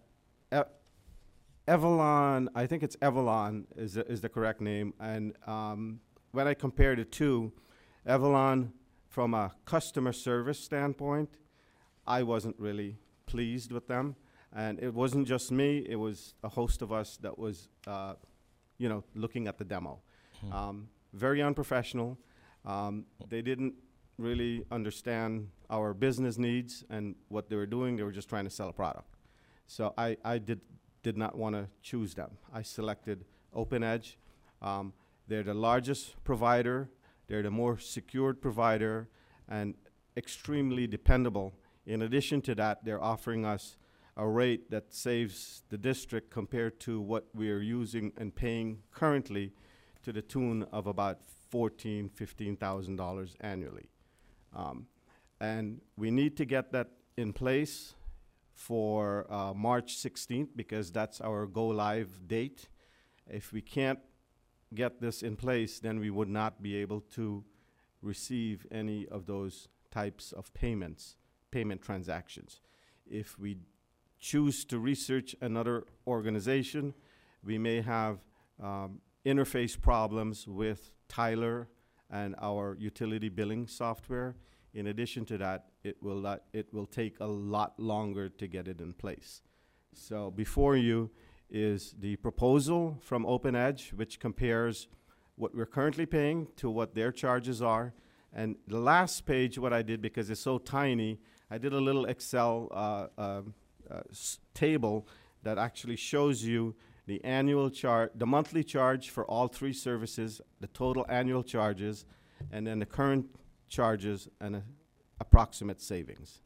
S10: Evalon. I think it's Evalon is the correct name. And when I compared the two, Evalon, from a customer service standpoint, I wasn't really pleased with them. And it wasn't just me; it was a host of us that was, looking at the demo. Very unprofessional. They didn't really understand our business needs and what they were doing. They were just trying to sell a product. So I did not want to choose them. I selected OpenEdge. They're the largest provider. They're the more secured provider and extremely dependable. In addition to that, they're offering us a rate that saves the district compared to what we're using and paying currently, to the tune of about $14,000–15,000 annually. And we need to get that in place for March 16th, because that's our go-live date. If we can't get this in place, then we would not be able to receive any of those types of payment transactions. If we choose to research another organization, we may have interface problems with Tyler and our utility billing software. In addition to that, it will take a lot longer to get it in place. So before you is the proposal from OpenEdge, which compares what we're currently paying to what their charges are. And the last page, what I did, because it's so tiny, I did a little Excel table that actually shows you the annual charge, the monthly charge for all three services, the total annual charges, and then the current charges and approximate savings.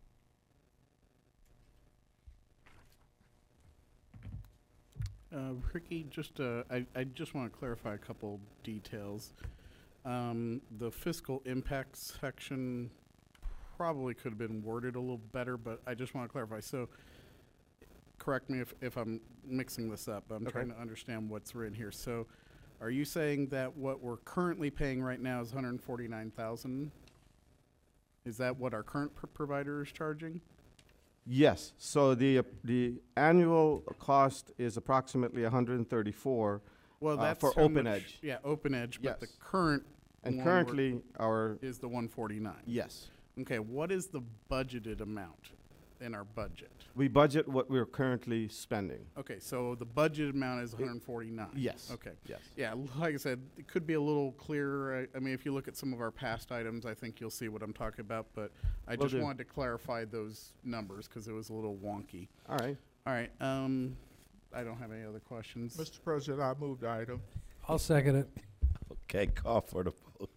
S5: Ricky, I just want to clarify a couple details. The fiscal impact section probably could have been worded a little better, but I just want to clarify. So, correct me if I'm mixing this up. I'm trying to understand what's written here. So, are you saying that what we're currently paying right now is $149,000? Is that what our current provider is charging?
S10: Yes. So the annual cost is approximately $134.
S5: Well, that's
S10: for OpenEdge.
S5: Yeah, OpenEdge.
S10: Yes.
S5: But the current
S10: and currently our
S5: is the 149.
S10: Yes.
S5: Okay. What is the budgeted amount in our budget?
S10: We budget what we're currently spending.
S5: Okay, so the budget amount is 149.
S10: Yes.
S5: Okay.
S10: Yes.
S5: Yeah, like I said, it could be a little clearer. I mean, if you look at some of our past items, I think you'll see what I'm talking about. But I just wanted to clarify those numbers because it was a little wonky.
S10: All right.
S5: All right. I don't have any other questions.
S9: Mr. President, I move the item.
S11: I'll second it.
S1: Okay, call for the vote.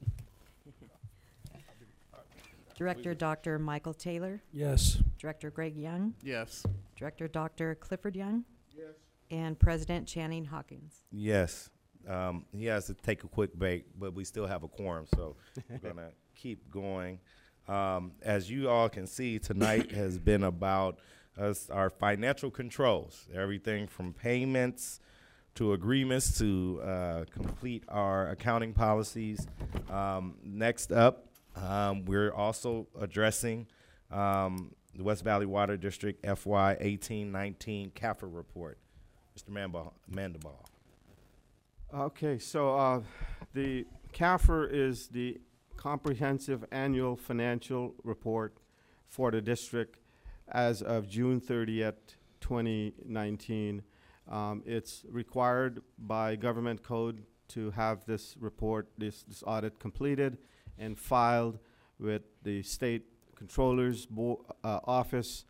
S3: Director Dr. Michael Taylor,
S11: Yes.
S3: Director Greg Young,
S5: Yes.
S3: Director Dr. Clifford Young,
S9: Yes.
S3: and President Channing Hawkins.
S1: Yes. He has to take a quick break, but we still have a quorum, so we're going to keep going. As you all can see, tonight has been about our financial controls, everything from payments to agreements to complete our accounting policies. Next up, we're also addressing the West Valley Water District FY 18-19 CAFR report. Mr. Mandelbaugh.
S10: Okay, so the CAFR is the Comprehensive Annual Financial Report for the district as of June 30th, 2019. It's required by government code to have this report, this audit completed and filed with the State Controller's Office,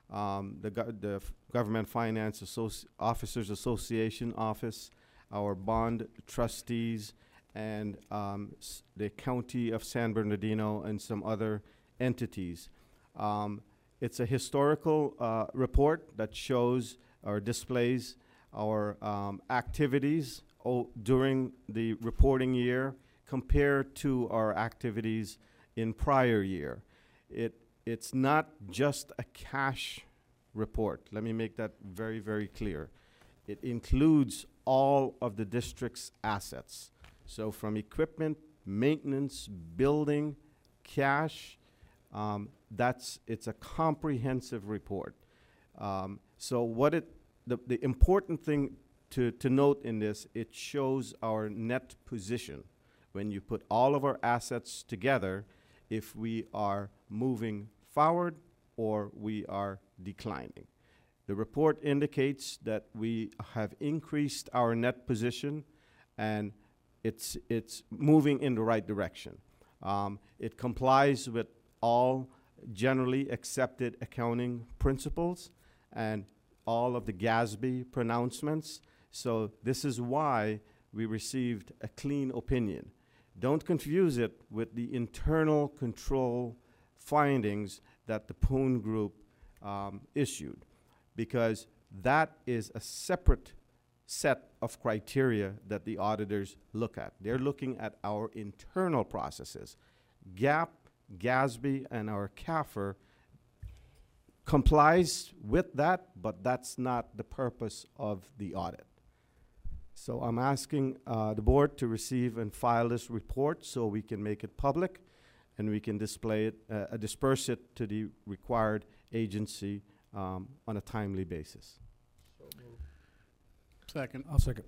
S10: the Government Finance Officers Association Office, our bond trustees, and the County of San Bernardino and some other entities. It's a historical report that shows or displays our activities during the reporting year compared to our activities in prior year. It's not just a cash report. Let me make that very, very clear. It includes all of the district's assets. So from equipment, maintenance, building, cash, it's a comprehensive report. So the important thing to note in this, it shows our net position. When you put all of our assets together, if we are moving forward or we are declining. The report indicates that we have increased our net position and it's moving in the right direction. It complies with all generally accepted accounting principles and all of the GASB pronouncements. So this is why we received a clean opinion. Don't confuse it with the internal control findings that the Poon Group issued, because that is a separate set of criteria that the auditors look at. They're looking at our internal processes. GAAP, GASB, and our CAFR complies with that, but that's not the purpose of the audit. So I'm asking the board to receive and file this report so we can make it public and we can display it, disperse it to the required agency on a timely basis.
S5: Second.
S11: I'll second.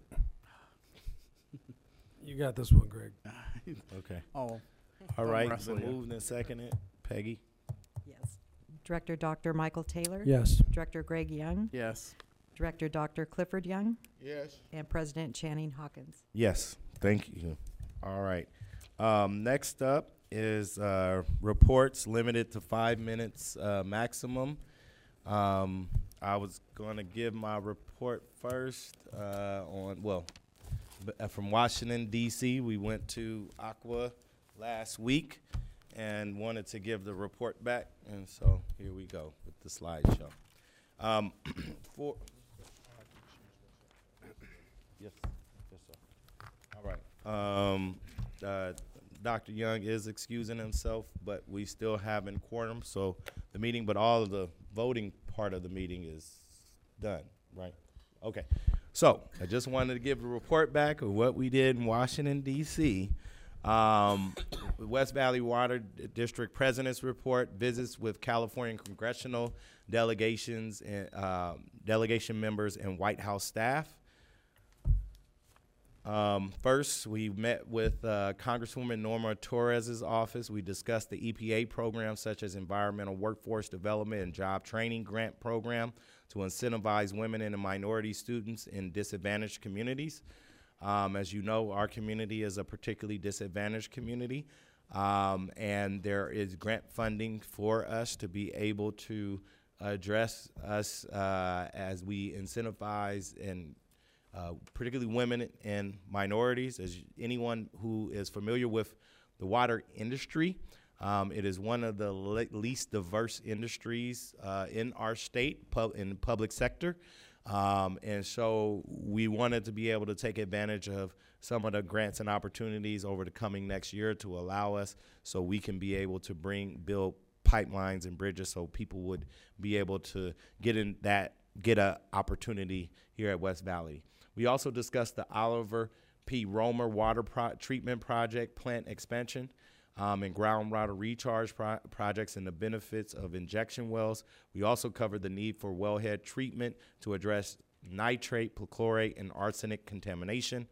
S11: You got this one, Greg.
S1: Okay.
S5: Oh.
S1: All right,
S5: wrestle
S1: been
S5: ya.
S1: moved and seconded. Peggy?
S3: Yes. Director Dr. Michael Taylor?
S11: Yes.
S3: Director Greg Young?
S5: Yes.
S3: Director Dr. Clifford Young?
S9: Yes.
S3: And President Channing Hawkins.
S1: Yes, thank you. All right. Next up is reports limited to 5 minutes maximum. I was going to give my report first from Washington, D.C. We went to Aqua last week and wanted to give the report back, and so here we go with the slideshow. Yes, sir. All right. Dr. Young is excusing himself, but we still have in quorum, so the meeting, but all of the voting part of the meeting is done, right? Okay. So I just wanted to give a report back of what we did in Washington, D.C. West Valley Water District President's Report, visits with California congressional delegations and delegation members and White House staff. First, we met with Congresswoman Norma Torres's office. We discussed the EPA programs such as Environmental Workforce Development and Job Training Grant Program to incentivize women and minority students in disadvantaged communities. As you know, our community is a particularly disadvantaged community, and there is grant funding for us to be able to address us as we incentivize and particularly women and minorities. As anyone who is familiar with the water industry, it is one of the least diverse industries in our state, in the public sector. And so we wanted to be able to take advantage of some of the grants and opportunities over the coming next year to allow us so we can be able to build pipelines and bridges so people would be able to get an opportunity here at West Valley. We also discussed the Oliver P. Romer Water Treatment Project plant expansion and groundwater recharge projects and the benefits of injection wells. We also covered the need for wellhead treatment to address nitrate, perchlorate, and arsenic contamination.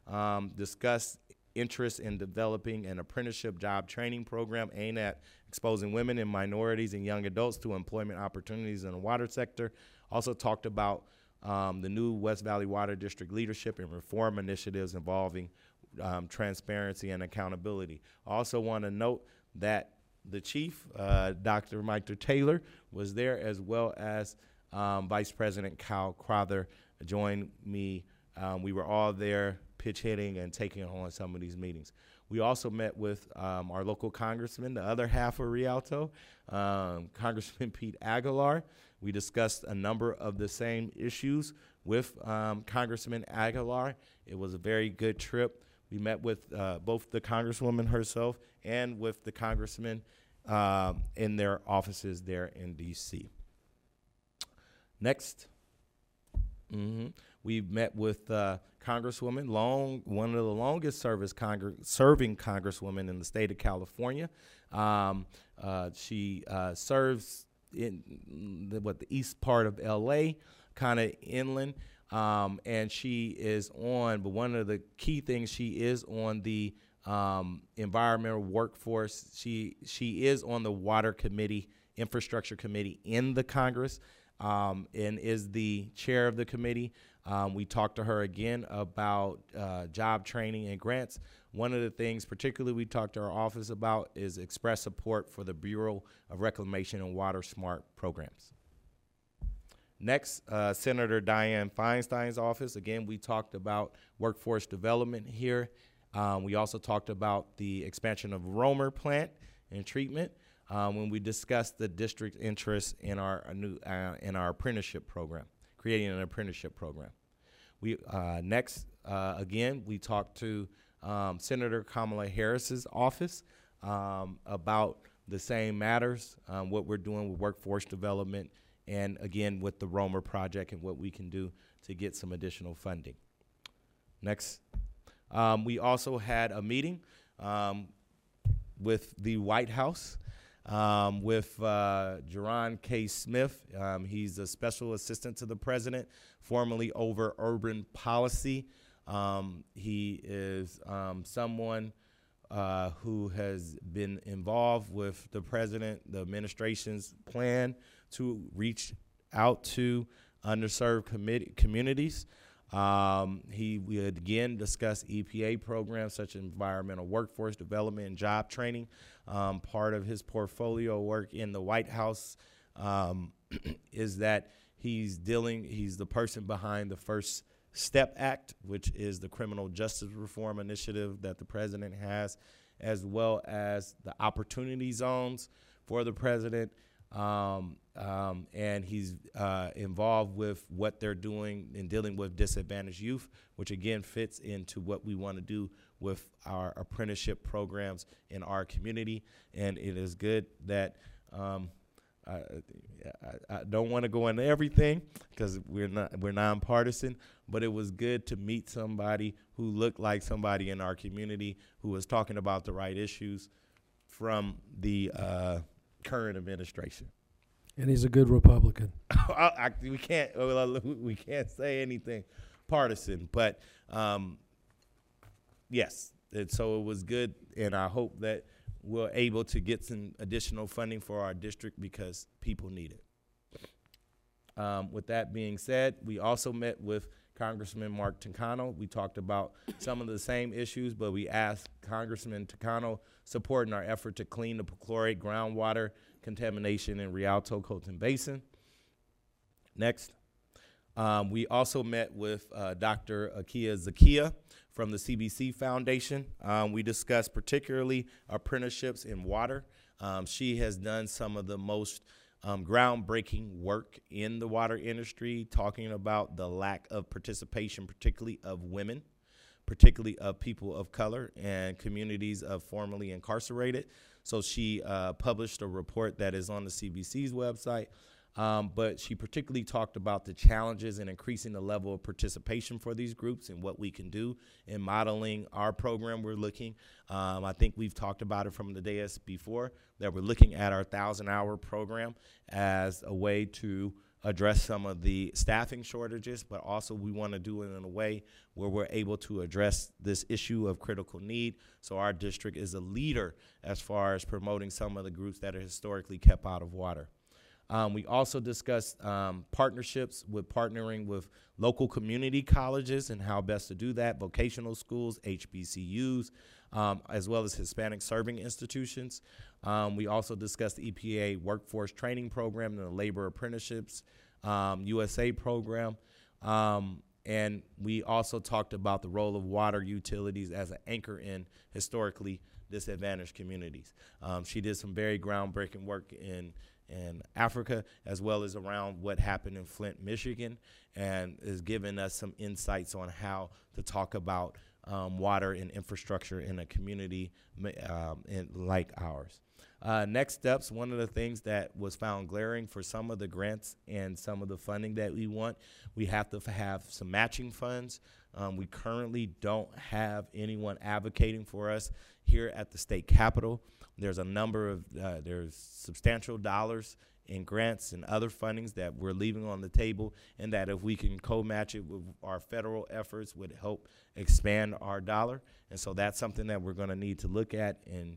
S1: discussed interest in developing an apprenticeship job training program aimed at exposing women and minorities and young adults to employment opportunities in the water sector. Also talked about the new West Valley Water District leadership and reform initiatives involving transparency and accountability. I also want to note that the chief, Dr. Michael Taylor, was there, as well as Vice President Kyle Crowther joined me. We were all there pitch hitting and taking on some of these meetings. We also met with our local congressman, the other half of Rialto, Congressman Pete Aguilar. We discussed a number of the same issues with Congressman Aguilar. It was a very good trip. We met with both the Congresswoman herself and with the congressman in their offices there in D.C. Next. We met with Congresswoman one of the longest serving Congresswomen in the state of California. She serves in the east part of L.A., kind of inland, and she is on. But one of the key things, she is on the environmental workforce. She is on the Water Committee, Infrastructure Committee in the Congress, and is the chair of the committee. We talked to her again about job training and grants. One of the things particularly we talked to our office about is express support for the Bureau of Reclamation and Water Smart programs. Next, Senator Dianne Feinstein's office. Again, we talked about workforce development here. We also talked about the expansion of Romer plant and treatment when we discussed the district interest in our apprenticeship program, creating an apprenticeship program. We again, we talked to Senator Kamala Harris's office about the same matters, what we're doing with workforce development, and again with the Romer project and what we can do to get some additional funding. Next, we also had a meeting with the White House with Jerron K. Smith. He's a special assistant to the president, formerly over urban policy. He is someone who has been involved with the president, the administration's plan to reach out to underserved communities. We again discussed EPA programs such as environmental workforce development and job training. Part of his portfolio work in the White House is that he's the person behind the First STEP Act, which is the criminal justice reform initiative that the president has, as well as the opportunity zones for the president. And he's involved with what they're doing in dealing with disadvantaged youth, which again fits into what we want to do with our apprenticeship programs in our community. And it is good that I don't want to go into everything because we're nonpartisan, but it was good to meet somebody who looked like somebody in our community who was talking about the right issues from the current administration.
S11: And he's a good Republican.
S1: We can't say anything partisan, but yes. And so it was good, and I hope that we're able to get some additional funding for our district because people need it. With that being said, we also met with Congressman Mark Takano. We talked about some of the same issues, but we asked Congressman Takano support in our effort to clean the perchlorate groundwater contamination in Rialto Colton Basin. Next, we also met with Dr. Akia Zakia from the CBC Foundation. We discussed particularly apprenticeships in water. She has done some of the most groundbreaking work in the water industry, talking about the lack of participation, particularly of women, particularly of people of color and communities of formerly incarcerated. So she published a report that is on the CBC's website, but she particularly talked about the challenges in increasing the level of participation for these groups and what we can do in modeling our program. We're looking, I think we've talked about it from the dais before, that we're looking at our 1,000-hour program as a way to address some of the staffing shortages, but also we want to do it in a way where we're able to address this issue of critical need. So our district is a leader as far as promoting some of the groups that are historically kept out of water. We also discussed partnerships with partnering with local community colleges and how best to do that, vocational schools, HBCUs, as well as Hispanic serving institutions. We also discussed the EPA workforce training program and the labor apprenticeships USA program. And we also talked about the role of water utilities as an anchor in historically disadvantaged communities. She did some very groundbreaking work in Africa, as well as around what happened in Flint, Michigan, and is giving us some insights on how to talk about water and infrastructure in a community like ours. Next steps, one of the things that was found glaring for some of the grants and some of the funding that we want, we have to have some matching funds. We currently don't have anyone advocating for us here at the state capitol. There's a number of, there's substantial dollars in grants and other fundings that we're leaving on the table, and that if we can co-match it with our federal efforts would help expand our dollar. And so that's something that we're gonna need to look at, and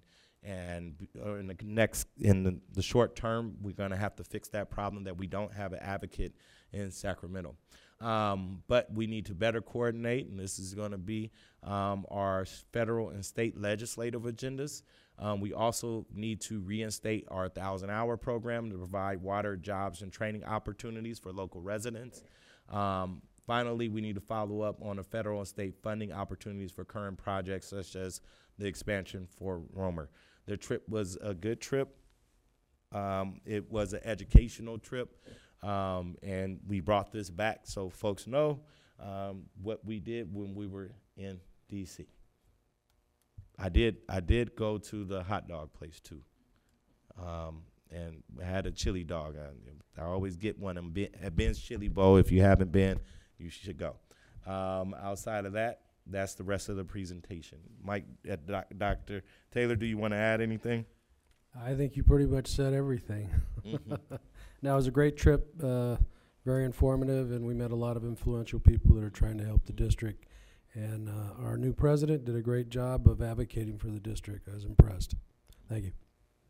S1: in the short term, we're gonna have to fix that problem that we don't have an advocate in Sacramento. But we need to better coordinate, and this is gonna be our federal and state legislative agendas. We also need to reinstate our 1,000-hour program to provide water, jobs, and training opportunities for local residents. Finally, we need to follow up on the federal and state funding opportunities for current projects, such as the expansion for Romer. The trip was a good trip. It was an educational trip, and we brought this back so folks know what we did when we were in D.C. I did go to the hot dog place too, and I had a chili dog. I always get one at Ben's Chili Bowl. If you haven't been, you should go. Outside of that, that's the rest of the presentation. Mike, Dr. Taylor, do you want to add anything?
S11: I think you pretty much said everything. Now, it was a great trip, very informative, and we met a lot of influential people that are trying to help the district. And our new president did a great job of advocating for the district. I was impressed. Thank you.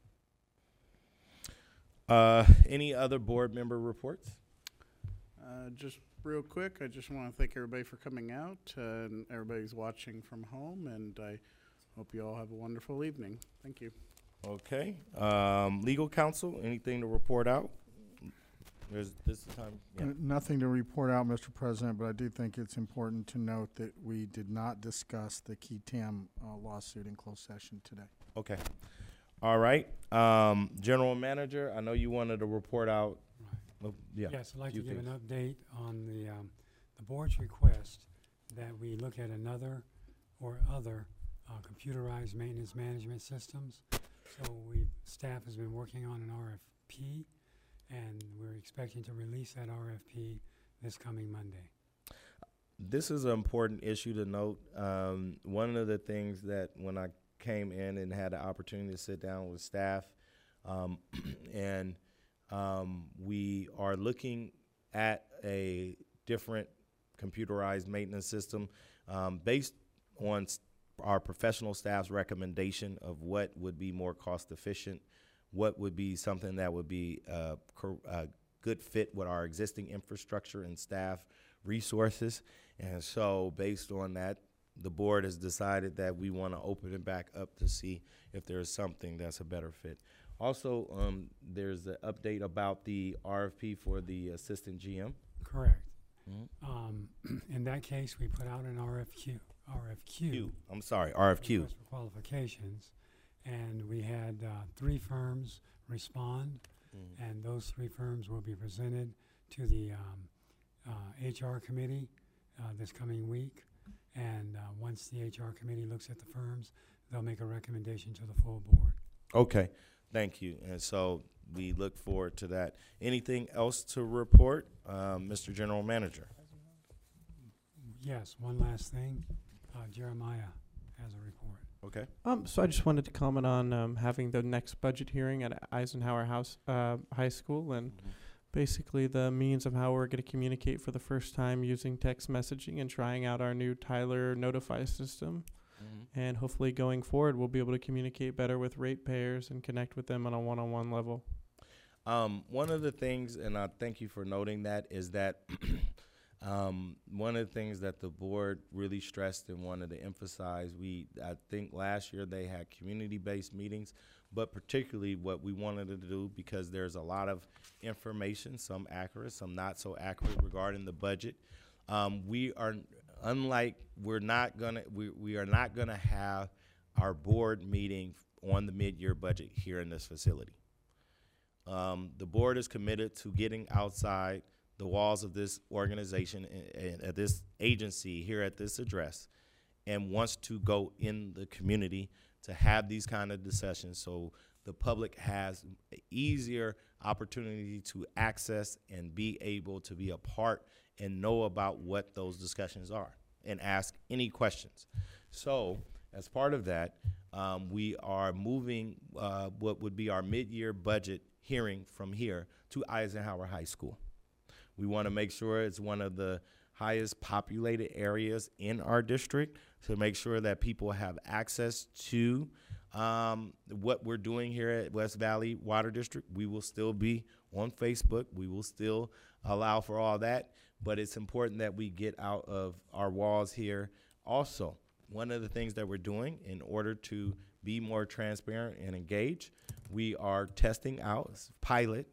S1: Any other board member reports?
S5: Just real quick, I just want to thank everybody for coming out, and everybody's watching from home, and I hope you all have a wonderful evening. Thank you.
S1: Okay. Legal counsel, anything to report out? This time. Yeah.
S12: Nothing to report out, Mr. President, but I do think it's important to note that we did not discuss the Key Tam lawsuit in closed session today.
S1: Okay. All right. General Manager, I know you wanted to report out. Right. Yeah.
S4: Yes, I'd like to give an update on the board's request that we look at another or other computerized maintenance management systems. So staff has been working on an RFP, and we're expecting to release that RFP this coming Monday.
S1: This is an important issue to note. One of the things that when I came in and had the opportunity to sit down with staff, and we are looking at a different computerized maintenance system based on our professional staff's recommendation of what would be more cost efficient, what would be something that would be a good fit with our existing infrastructure and staff resources. And so based on that, the board has decided that we want to open it back up to see if there's something that's a better fit. Also, there's an update about the RFP for the assistant GM.
S4: Correct. Mm-hmm. In that case, we put out an RFQ.
S1: RFQ.
S4: For qualifications. And we had 3 firms respond, and those 3 firms will be presented to the HR committee this coming week. And once the HR committee looks at the firms, they'll make a recommendation to the full board.
S1: Okay, thank you. And so we look forward to that. Anything else to report, Mr. General Manager?
S4: Yes, one last thing. Jeremiah has a report.
S1: Okay.
S6: So I just wanted to comment on having the next budget hearing at Eisenhower High School, and basically the means of how we're going to communicate for the first time using text messaging and trying out our new Tyler Notify system. And hopefully going forward, we'll be able to communicate better with ratepayers and connect with them on a one-on-one level.
S1: One of the things, and I thank you for noting that, is that one of the things that the board really stressed and wanted to emphasize, I think last year they had community-based meetings, but particularly what we wanted to do, because there's a lot of information, some accurate, some not so accurate, regarding the budget. We are not gonna have our board meeting on the mid-year budget here in this facility. The board is committed to getting outside the walls of this organization and this agency here at this address, and wants to go in the community to have these kind of discussions so the public has an easier opportunity to access and be able to be a part and know about what those discussions are and ask any questions. So as part of that, we are moving what would be our mid-year budget hearing from here to Eisenhower High School. We want to make sure it's one of the highest populated areas in our district, to make sure that people have access to what we're doing here at West Valley Water District. We will still be on Facebook. We will still allow for all that, but it's important that we get out of our walls here. Also, one of the things that we're doing in order to be more transparent and engaged, we are testing out pilot,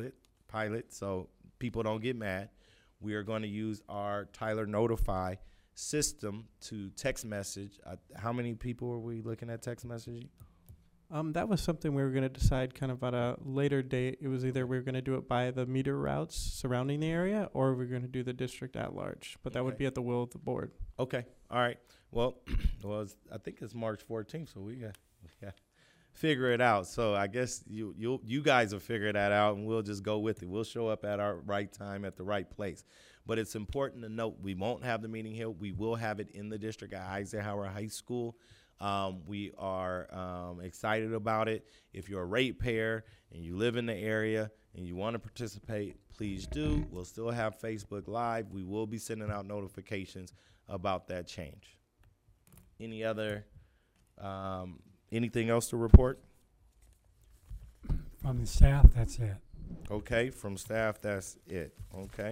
S1: so people don't get mad. We are going to use our Tyler Notify system to text message. How many people are we looking at text messaging?
S6: That was something we were going to decide kind of at a later date. It was either we were going to do it by the meter routes surrounding the area, or we're going to do the district at large. But that would be at the will of the board.
S1: Okay. All right. Well, I think it's March 14th, so we got figure it out. So I guess you guys will figure that out, and we'll just go with it. We'll show up at our right time at the right place. But it's important to note we won't have the meeting here. We will have it in the district at Eisenhower High School. We are excited about it. If you're a ratepayer and you live in the area and you want to participate, please do. We'll still have Facebook Live. We will be sending out notifications about that change. Any other, anything else to report?
S4: From the staff, that's it.
S1: Okay, from staff, that's it. Okay.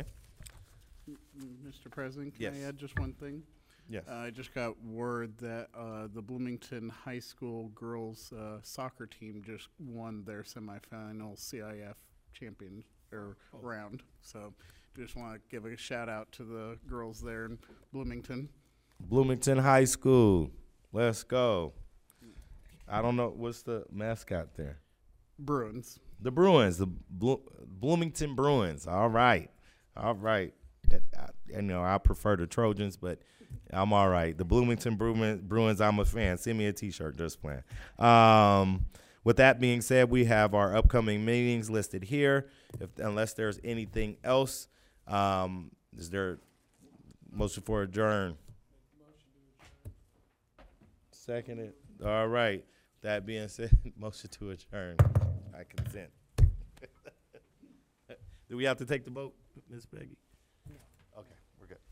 S5: Mr. President, can
S1: Yes.
S5: I add just one thing?
S1: Yes.
S5: I just got word that the Bloomington High School girls soccer team just won their semifinal CIF champion round. So just want to give a shout out to the girls there in Bloomington.
S1: Bloomington High School. Let's go. I don't know. What's the mascot there?
S5: Bruins.
S1: The Bruins. The Bloomington Bruins. All right. All right. I prefer the Trojans, but I'm all right. The Bloomington Bruins, I'm a fan. Send me a T-shirt, just playing. With that being said, we have our upcoming meetings listed here. Unless there's anything else, is there motion for adjourn? Seconded. All right. That being said, motion to adjourn. I consent. Do we have to take the vote, Ms. Peggy? Okay, we're good.